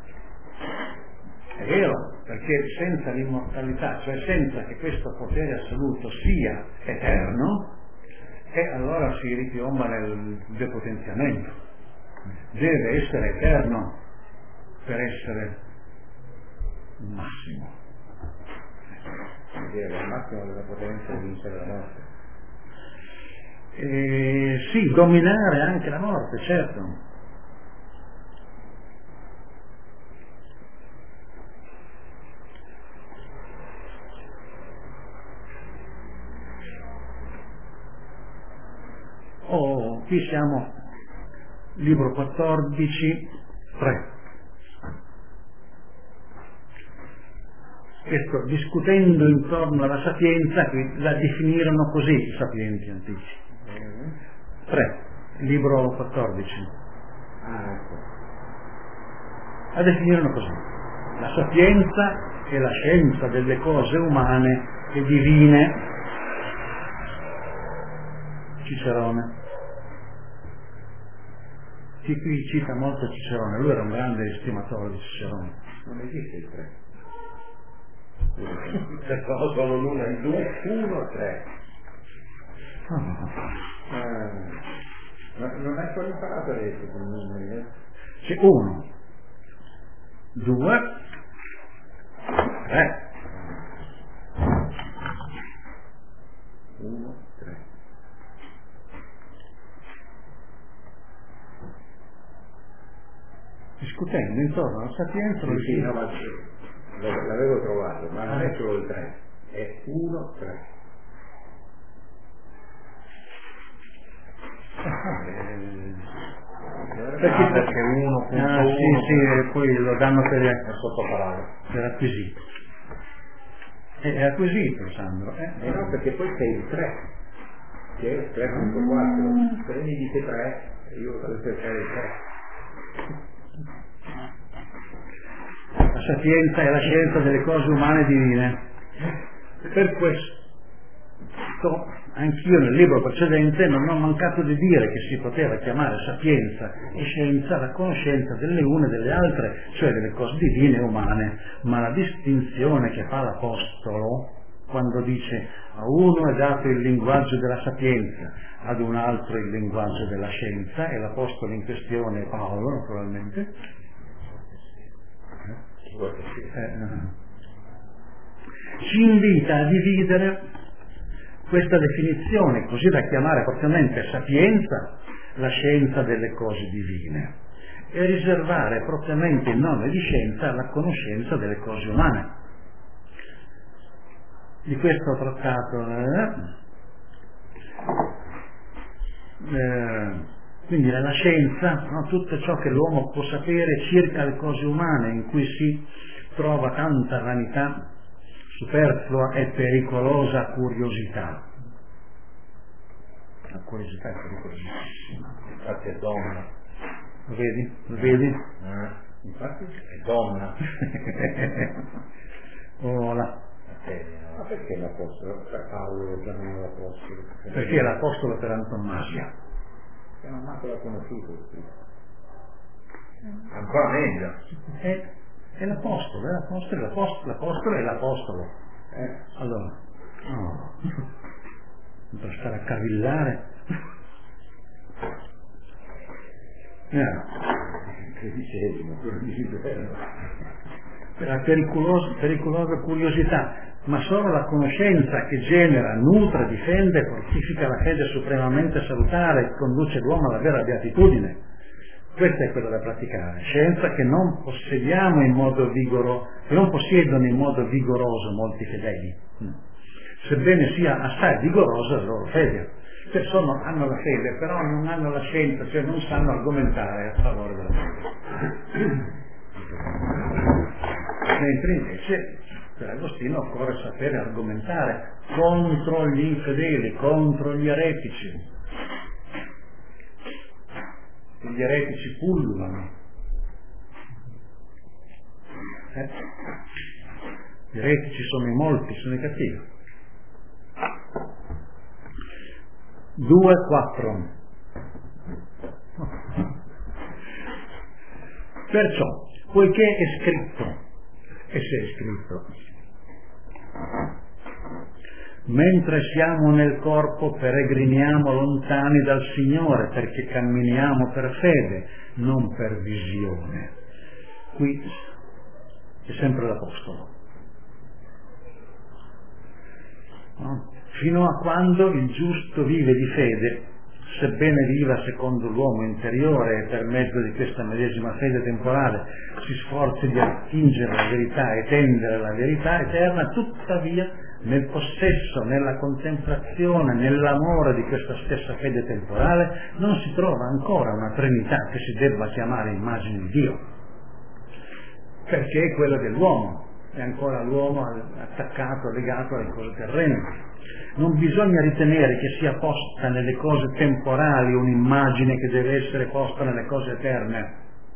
È vero, perché senza l'immortalità, cioè senza che questo potere assoluto sia eterno, e allora si ripiomba nel depotenziamento. Deve essere eterno per essere il massimo. Vuol dire che il massimo della potenza è vincere la morte. Sì, dominare anche la morte, certo. Qui siamo, libro 14, 3. questo, discutendo intorno alla sapienza, la definirono così i sapienti antichi. 3, libro 14. La definirono così: la sapienza è la scienza delle cose umane e divine. Cicerone. Qui cita molto Cicerone, lui era un grande estimatore di Cicerone. Non esiste il 3. Solo l'uno e il 2, 1, 3. Non hai ancora imparato adesso con i numeri? C'è 1, 2, 3. 1, 3. Discutendo intorno alla sapienza, Sì, no, ma l'avevo trovato, ma non è solo il 3, è 1, 3. Perché 1.1 sì, e poi lo danno per acquisito. È acquisito, Sandro. No, perché poi c'è il 3, che è 3.4. Se mi dice 3, io vado a cercare il 3. La sapienza è la scienza delle cose umane e divine. Per questo anch'io nel libro precedente non ho mancato di dire che si poteva chiamare sapienza e scienza la conoscenza delle une e delle altre, cioè delle cose divine e umane, ma la distinzione che fa l'Apostolo quando dice a uno è dato il linguaggio della sapienza, ad un altro il linguaggio della scienza, e l'Apostolo in questione è Paolo, naturalmente, ci invita a dividere questa definizione, così da chiamare propriamente sapienza la scienza delle cose divine, e riservare propriamente il nome di scienza alla conoscenza delle cose umane. Di questo ho trattato quindi la scienza, no? Tutto ciò che l'uomo può sapere circa le cose umane, in cui si trova tanta vanità, superflua e pericolosa curiosità. La curiosità è pericolosissima. Infatti è donna. Lo vedi? Lo vedi? Infatti è donna. Oh là. Ma perché l'Apostolo? Paolo lo chiamano l'Apostolo? Perché è l'Apostolo per antonomasia. Che non manco l'ha conosciuto. Ancora meglio. È l'Apostolo, l'Apostolo è l'Apostolo. Allora, no, non per stare a cavillare. Per la pericolosa curiosità, ma solo la conoscenza che genera, nutre, difende, fortifica la fede supremamente salutare e conduce l'uomo alla vera beatitudine. Questa è quella da praticare, scienza che non possediamo in modo vigoroso, che non possiedono in modo vigoroso molti fedeli, sebbene sia assai vigorosa la loro fede. Cioè hanno la fede, però non hanno la scienza, cioè non sanno argomentare a favore della fede. Mentre invece per Agostino occorre sapere argomentare contro gli infedeli, contro gli eretici. Gli eretici pullulano. Gli eretici sono in molti, sono i cattivi. 2:4. Perciò, poiché è scritto, e se è scritto, mentre siamo nel corpo peregriniamo lontani dal Signore, perché camminiamo per fede, non per visione. Qui è sempre l'Apostolo. No? Fino a quando il giusto vive di fede, sebbene viva secondo l'uomo interiore e per mezzo di questa medesima fede temporale si sforzi di attingere la verità e tendere alla verità eterna, tuttavia nel possesso, nella contemplazione, nell'amore di questa stessa fede temporale non si trova ancora una Trinità che si debba chiamare immagine di Dio, perché è quella dell'uomo, è ancora l'uomo attaccato, legato alle cose terrene. Non bisogna ritenere che sia posta nelle cose temporali un'immagine che deve essere posta nelle cose eterne.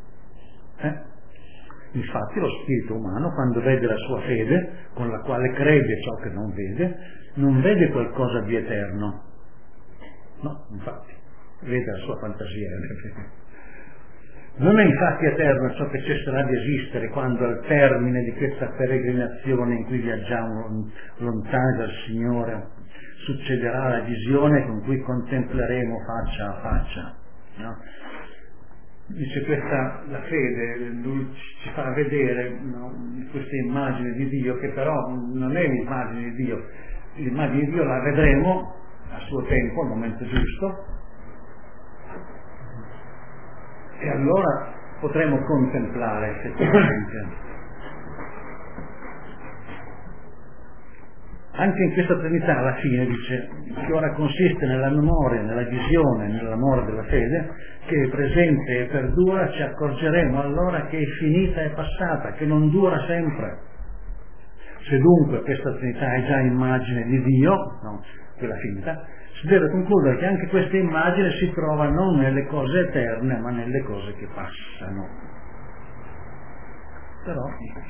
Infatti lo spirito umano, quando vede la sua fede, con la quale crede ciò che non vede qualcosa di eterno. No, infatti, vede la sua fantasia. Non è infatti eterno ciò che cesserà di esistere quando al termine di questa peregrinazione in cui viaggiamo lontani dal Signore succederà la visione con cui contempleremo faccia a faccia. No? Dice la fede, lui ci fa vedere, no, questa immagine di Dio, che però non è l'immagine di Dio. L'immagine di Dio la vedremo a suo tempo, al momento giusto, e allora potremo contemplare effettivamente. Anche in questa Trinità alla fine dice che ora consiste nella memoria, nella visione, nell'amore della fede, che è presente e perdura, ci accorgeremo allora che è finita e passata, che non dura sempre. Se dunque questa Trinità è già immagine di Dio, no, quella finta, si deve concludere che anche questa immagine si trova non nelle cose eterne, ma nelle cose che passano. Però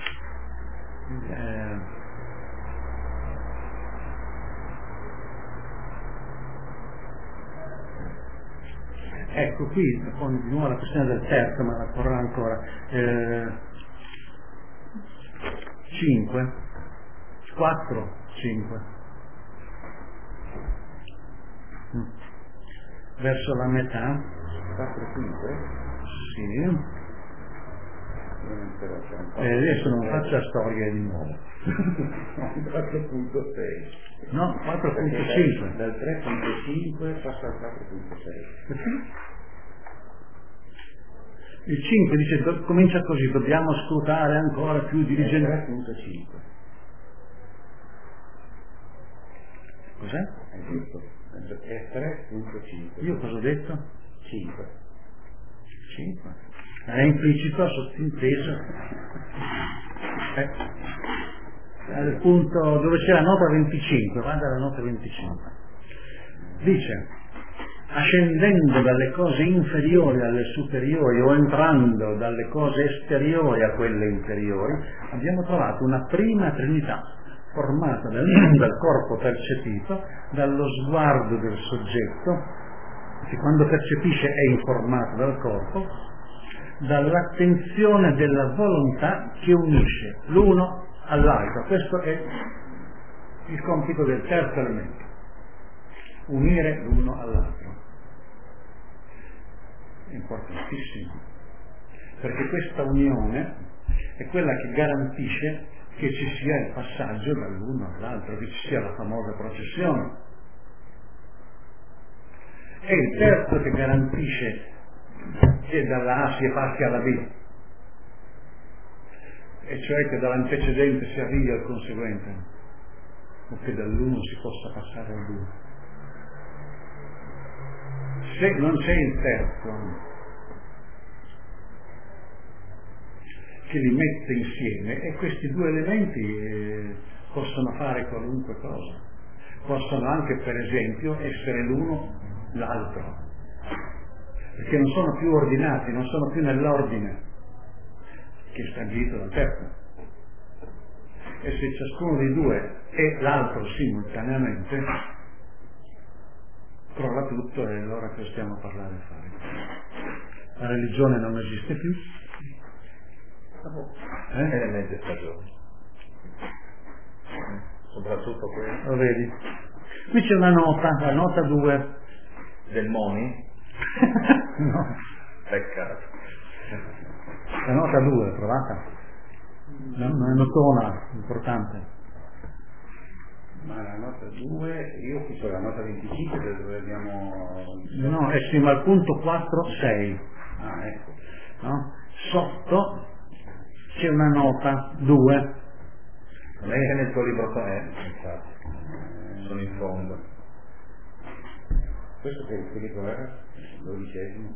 ecco qui con di nuovo la questione del terzo, ma la porrò ancora. 5 4 5 verso la metà 4-5? sì. Adesso non faccio storie di nuovo. 4.6 no, 4.5 dal 3.5 passa al 4.6. Il 5 dice, comincia così, dobbiamo scrutare ancora più diligentemente. 3.5 cos'è? È giusto, è 3.5. Io cosa ho detto? 5. È implicito, sottinteso. Al punto dove c'è la nota 25, vada alla nota 25. Dice, ascendendo dalle cose inferiori alle superiori o entrando dalle cose esteriori a quelle interiori, abbiamo trovato una prima Trinità formata dal corpo percepito, dallo sguardo del soggetto, che quando percepisce è informato dal corpo, dall'attenzione della volontà che unisce l'uno all'altro. Questo è il compito del terzo elemento, unire l'uno all'altro. È importantissimo, perché questa unione è quella che garantisce che ci sia il passaggio dall'uno all'altro, che ci sia la famosa processione. È il terzo che garantisce che dalla A si passi alla B, e cioè che dall'antecedente si arrivi al conseguente, o che dall'uno si possa passare al due. Se non c'è il terzo che li mette insieme, e questi due elementi possono fare qualunque cosa, possono anche per esempio essere l'uno l'altro, perché non sono più ordinati, non sono più nell'ordine che è stabilito dal terzo, e se ciascuno dei due è l'altro simultaneamente crolla tutto, e allora che stiamo a parlare e fare? La religione non esiste più. Elementi e stagioni, soprattutto questo. Lo vedi? Qui c'è una nota, la nota 2 del Moni? no, Peccato. la nota 2 l'ho trovata? No, una notona importante. Ma la nota 2, io qui c'ho la nota 25 dove abbiamo... No, è sì, ma al punto 4-6. Ah, ecco. No? Sotto c'è una nota 2. Lei che nel tuo libro infatti, sono in fondo. Questo che libro era? 12esimo?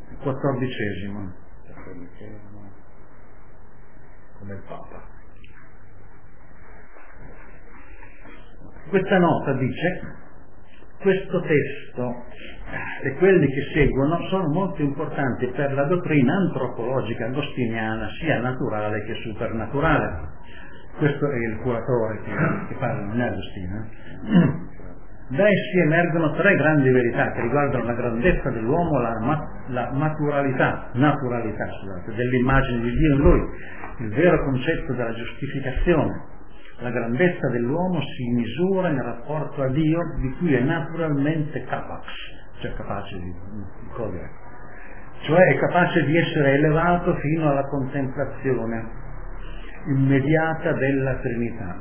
14esimo. 14esimo. Come il Papa. Questa nota dice: questo testo e quelli che seguono sono molto importanti per la dottrina antropologica agostiniana, sia naturale che supernaturale. Questo è il curatore che parla, non è Agostino. Da essi emergono tre grandi verità che riguardano la grandezza dell'uomo, la naturalità dell'immagine di Dio in lui, il vero concetto della giustificazione. La grandezza dell'uomo si misura in rapporto a Dio, di cui è naturalmente capax, cioè capace di cogliere, cioè è capace di essere elevato fino alla contemplazione immediata della Trinità.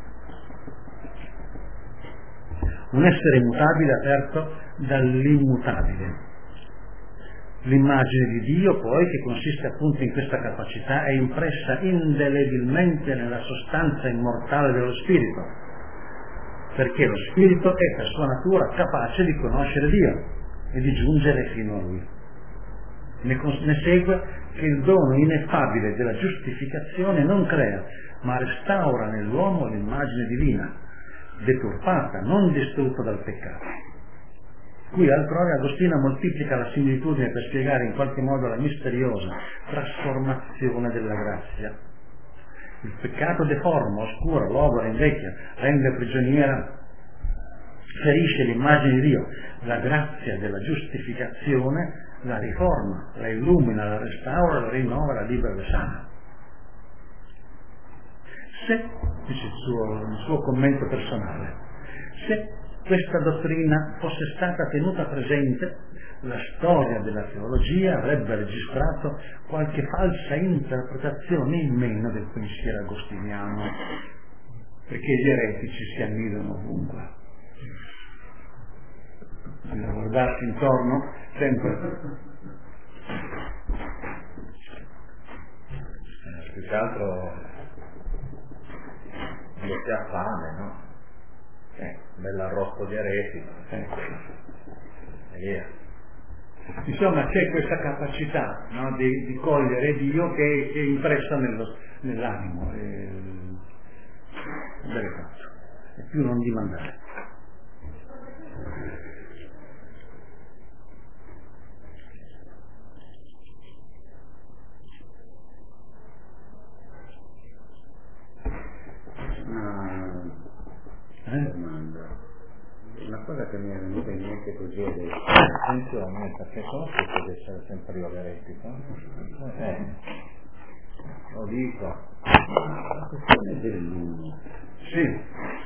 Un essere immutabile aperto dall'immutabile. L'immagine di Dio, poi, che consiste appunto in questa capacità, è impressa indelebilmente nella sostanza immortale dello spirito, perché lo spirito è per sua natura capace di conoscere Dio e di giungere fino a Lui. Ne segue che il dono ineffabile della giustificazione non crea, ma restaura nell'uomo l'immagine divina, deturpata, non distrutta dal peccato. Qui altrove Agostino moltiplica la similitudine per spiegare in qualche modo la misteriosa trasformazione della grazia. Il peccato deforma, oscura, logora, invecchia, rende prigioniera, ferisce l'immagine di Dio. La grazia della giustificazione la riforma, la illumina, la restaura, la rinnova, la libera e sana. Se, dice il suo commento personale, se questa dottrina fosse stata tenuta presente, la storia della teologia avrebbe registrato qualche falsa interpretazione in meno del pensiero agostiniano, perché gli eretici si annidano ovunque. Bisogna guardarsi intorno sempre. Più che altro non si ha fame, no? Bell'arrosto di ereti, e via. Insomma, c'è questa capacità, no, di cogliere Dio che è impressa nell'animo, bene fatto, e più non dimandare. Domanda. Una cosa che mi è venuta in mente così adesso. Attenzione, perché conosco di essere sempre io l'eretico. Lo dico. La questione dell'uno. Sì.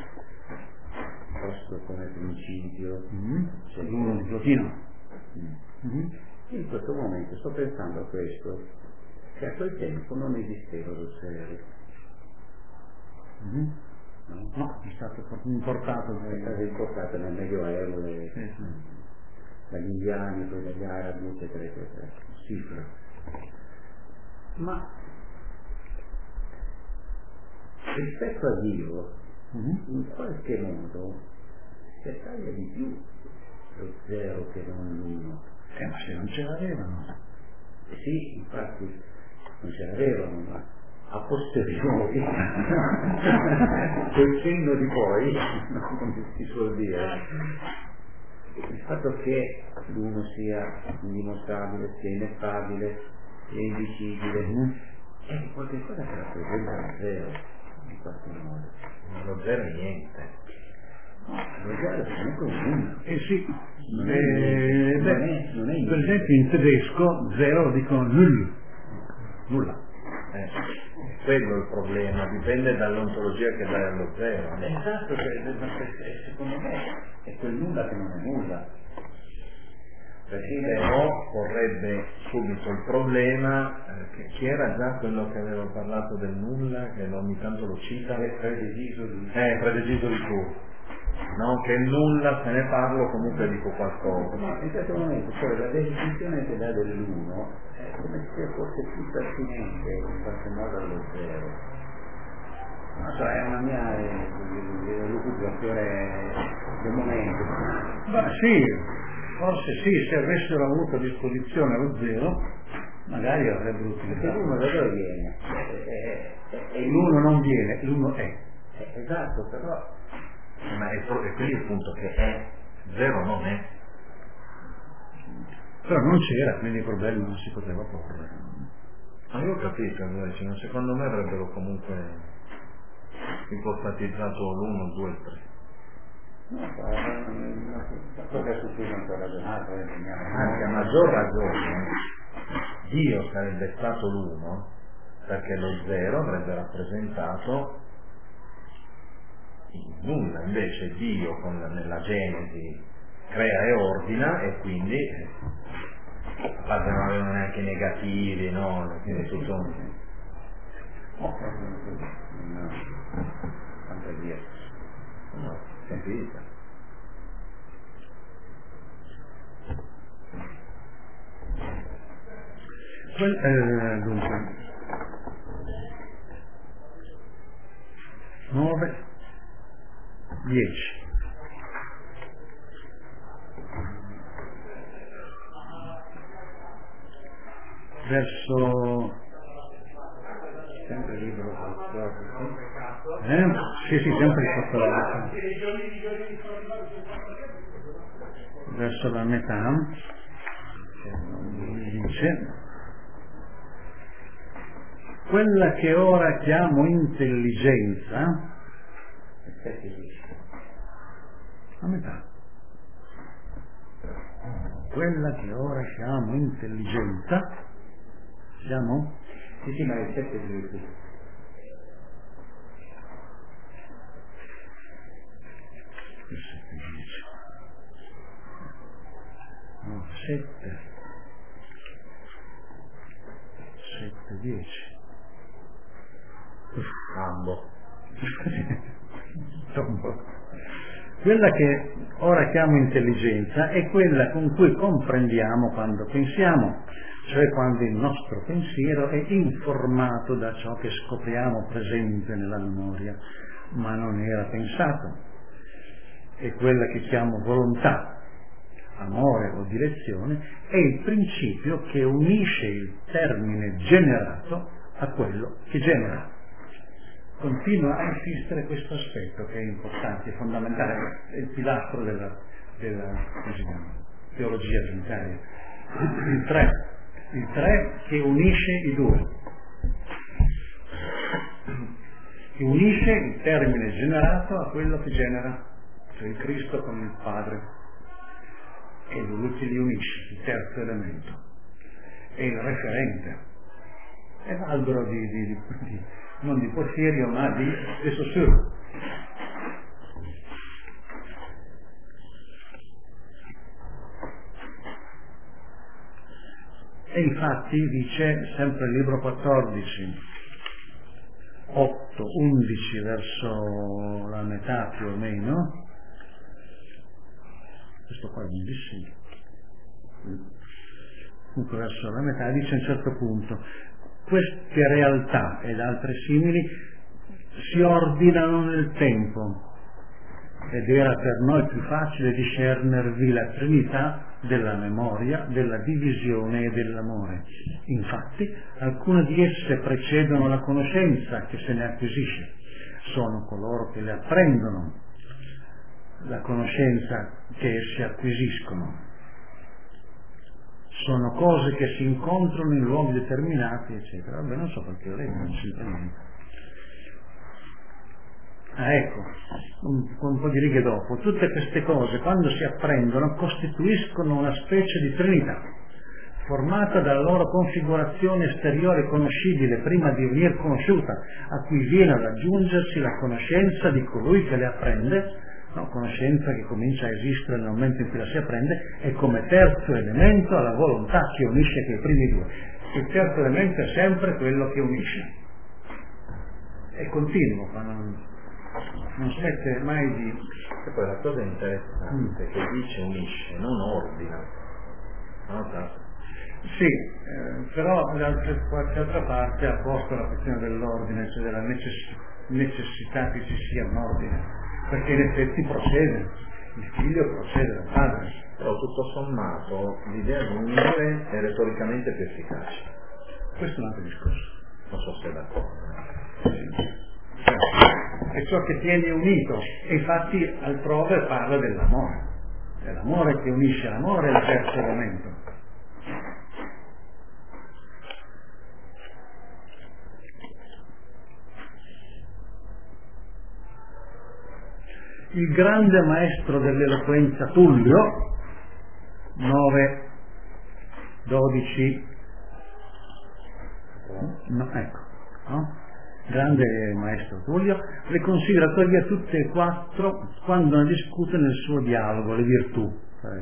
Posto come principio. C'è l'uno di Plotino. In questo momento sto pensando a questo, che a quel tempo non esisteva lo zero. No, è stato importato nel Medioevo dagli indiani, poi dagli arabi, eccetera, eccetera. Cifra. Ma rispetto a Dio, in qualche modo si taglia di più lo zero che non l'uno. Ma se non ce l'avevano. Sì, infatti non ce l'avevano, ma a posteriori, col senno di poi, come si suol dire, il fatto che l'uno sia indimostrabile, sia ineffabile, sia invisibile, è qualche cosa che rappresenta lo zero, in qualche modo. Lo zero è niente. Lo zero è comunque un nulla. Sì, Non è per esempio in tedesco zero lo dicono null, nulla. Quello è il problema, dipende dall'ontologia che dai allo zero. Esatto, secondo me è quel nulla che non è nulla. Perché no, porrebbe subito il problema, che chi era già quello che aveva parlato del nulla, che ogni tanto lo cita, predeciso di tu. No, che il nulla, se ne parlo, comunque dico qualcosa. No, in questo momento cioè la definizione che dà dell'uno è come se fosse più pertinente in qualche modo allo zero. Non so, è una mia lucubrazione del momento. Ma sì, forse sì, se avessero avuto a disposizione lo zero, magari avrebbero utilizzato. Perché l'uno da dove viene? L'uno non viene, l'uno è. Esatto, però Ma è quello il punto, che è zero, non è. Però non c'era, quindi il problema non si poteva porre. Ma io ho capito invece, ma secondo me avrebbero comunque ipotizzato l'1, il 2 e il 3. Cosa su cui non si è ragionato, Anzi, a maggior ragione Dio sarebbe stato l'1, perché lo 0 avrebbe rappresentato il nulla, invece Dio nella Genesi crea e ordina, e quindi a parte non avevano neanche negativi, no? Quindi tutto fantasia. no, capito. Dunque 9, 10. Verso Sempre libero 14. sì, sempre il 14. Verso la metà dice: quella che ora chiamo intelligenza, a metà, quella che ora chiamo intelligenza, siamo? Sì, ma il 7 di qui. No, 7, 10. Tombo. Quella che ora chiamo intelligenza è quella con cui comprendiamo quando pensiamo, cioè quando il nostro pensiero è informato da ciò che scopriamo presente nella memoria, ma non era pensato. È quella che chiamo volontà, amore o direzione, è il principio che unisce il termine generato a quello che genera. Continua a insistere questo aspetto che è importante, è fondamentale, è il pilastro della teologia trinitaria. Il 3 che unisce i due, che unisce il termine generato a quello che genera, cioè il Cristo con il Padre, e lui che li unisce, il terzo elemento, è il referente, è l'albero non di Porfirio ma di Saussure. E infatti dice sempre il libro 14, 8, 11 verso la metà più o meno, questo qua è 11, comunque verso la metà, dice a un certo punto: queste realtà ed altre simili si ordinano nel tempo, ed era per noi più facile discernervi la trinità della memoria, della divisione e dell'amore. Infatti, alcune di esse precedono la conoscenza che se ne acquisisce, sono coloro che le apprendono, la conoscenza che esse acquisiscono. Sono cose che si incontrano in luoghi determinati, eccetera. Vabbè, non so perché lo leggo, non c'entra niente. Ecco, un po' di righe dopo, tutte queste cose, quando si apprendono, costituiscono una specie di trinità, formata dalla loro configurazione esteriore conoscibile prima di venir conosciuta, a cui viene ad aggiungersi la conoscenza di colui che le apprende, conoscenza che comincia a esistere nel momento in cui la si apprende, e come terzo elemento alla volontà che unisce quei primi due. Il terzo elemento è sempre quello che unisce. È continuo, ma non smette mai di... E poi la cosa interessante è che dice unisce, non ordina. Sì, però da qualche altra parte ha posto la questione dell'ordine, cioè della necessità che ci sia un ordine, perché in effetti procede, il figlio procede dal padre. Però tutto sommato l'idea di unire è retoricamente più efficace. Questo è un altro discorso. Non so se è d'accordo. Sì. è ciò che tiene unito, e infatti altrove parla dell'amore. È l'amore che unisce, l'amore è il terzo elemento. Il grande maestro dell'eloquenza Tullio, 9-12, grande maestro Tullio, le considera tuttavia tutte e quattro quando ne discute nel suo dialogo, le virtù,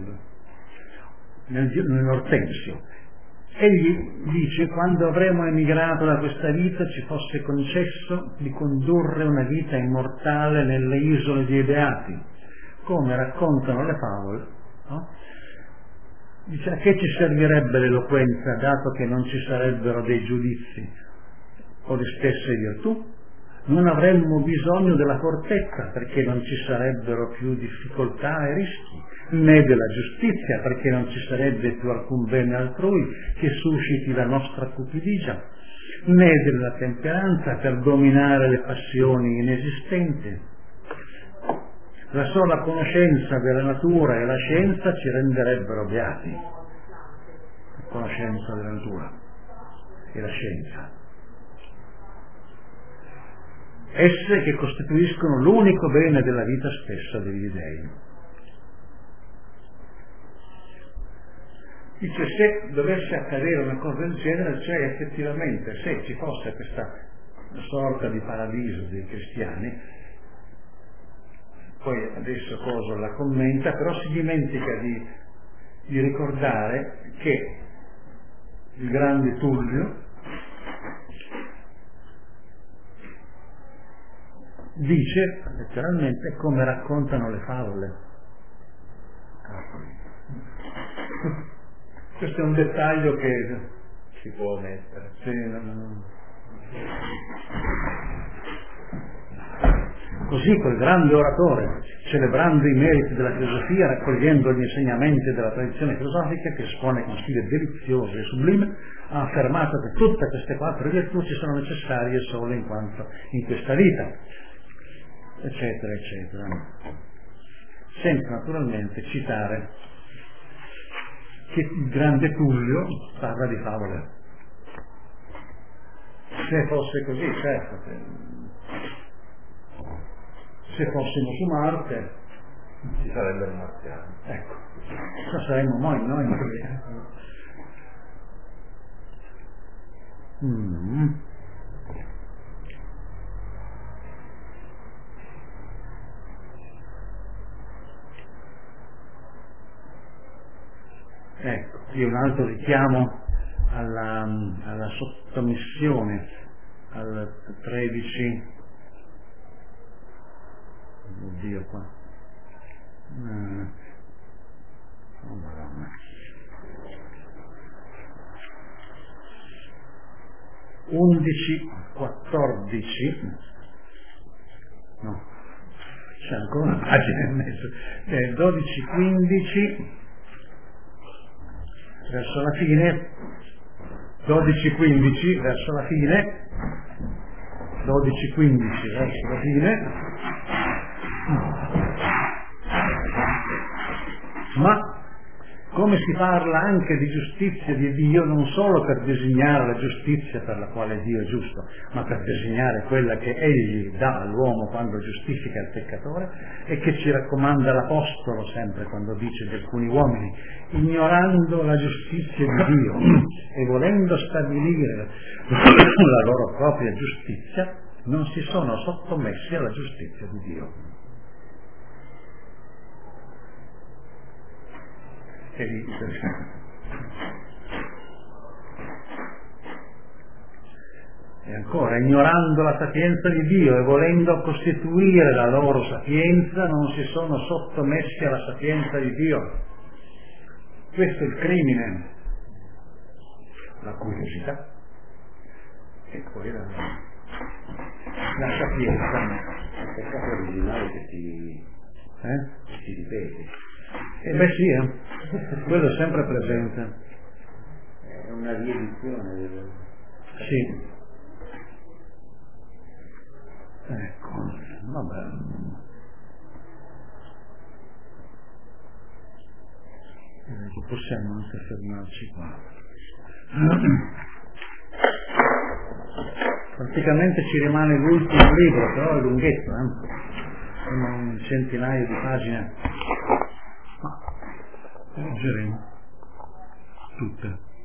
nell'Ortensio. Egli dice: quando avremo emigrato da questa vita ci fosse concesso di condurre una vita immortale nelle isole dei Beati, come raccontano le favole, no? Dice: a che ci servirebbe l'eloquenza, dato che non ci sarebbero dei giudizi o le stesse virtù? Non avremmo bisogno della fortezza, perché non ci sarebbero più difficoltà e rischi, né della giustizia, perché non ci sarebbe più alcun bene altrui che susciti la nostra cupidigia, né della temperanza per dominare le passioni inesistenti. La sola conoscenza della natura e la scienza ci renderebbero beati. La conoscenza della natura e la scienza. Esse che costituiscono l'unico bene della vita stessa degli dei. Dice: se dovesse accadere una cosa del genere, cioè effettivamente se ci fosse questa sorta di paradiso dei cristiani, poi adesso Coso la commenta, però si dimentica di ricordare che il grande Tullio dice letteralmente come raccontano le favole. Questo è un dettaglio che si può mettere. Sì, Così quel grande oratore, celebrando i meriti della filosofia, raccogliendo gli insegnamenti della tradizione filosofica, che espone con stile delizioso e sublime, ha affermato che tutte queste quattro virtù ci sono necessarie solo in quanto in questa vita, eccetera, eccetera. Senza naturalmente citare che il grande Tullio parla di favole. Se fosse così, certo, se fossimo su Marte ci sarebbero marziani. Ecco, saremmo noi Ecco, qui un altro richiamo alla sottomissione, al 13, oddio qua, oh Madonna, 11, 14, no, c'è ancora una pagina in mezzo, 12, 15, verso la fine, 12-15 verso la fine, 12-15 verso la fine, ma come si parla anche di giustizia di Dio non solo per designare la giustizia per la quale Dio è giusto, ma per designare quella che Egli dà all'uomo quando giustifica il peccatore, e che ci raccomanda l'Apostolo sempre quando dice di alcuni uomini: ignorando la giustizia di Dio e volendo stabilire la loro propria giustizia, non si sono sottomessi alla giustizia di Dio. E ancora, ignorando la sapienza di Dio e volendo costituire la loro sapienza, non si sono sottomessi alla sapienza di Dio. Questo è il crimine, la curiosità e poi la sapienza. Il peccato originale che si ripete. Beh sì, quello è sempre presente. È una riedizione del... Sì. Ecco, vabbè. Possiamo anche fermarci qua. Praticamente ci rimane l'ultimo libro, però è lunghetto, sono un centinaio di pagine, ma leggeremo tutte.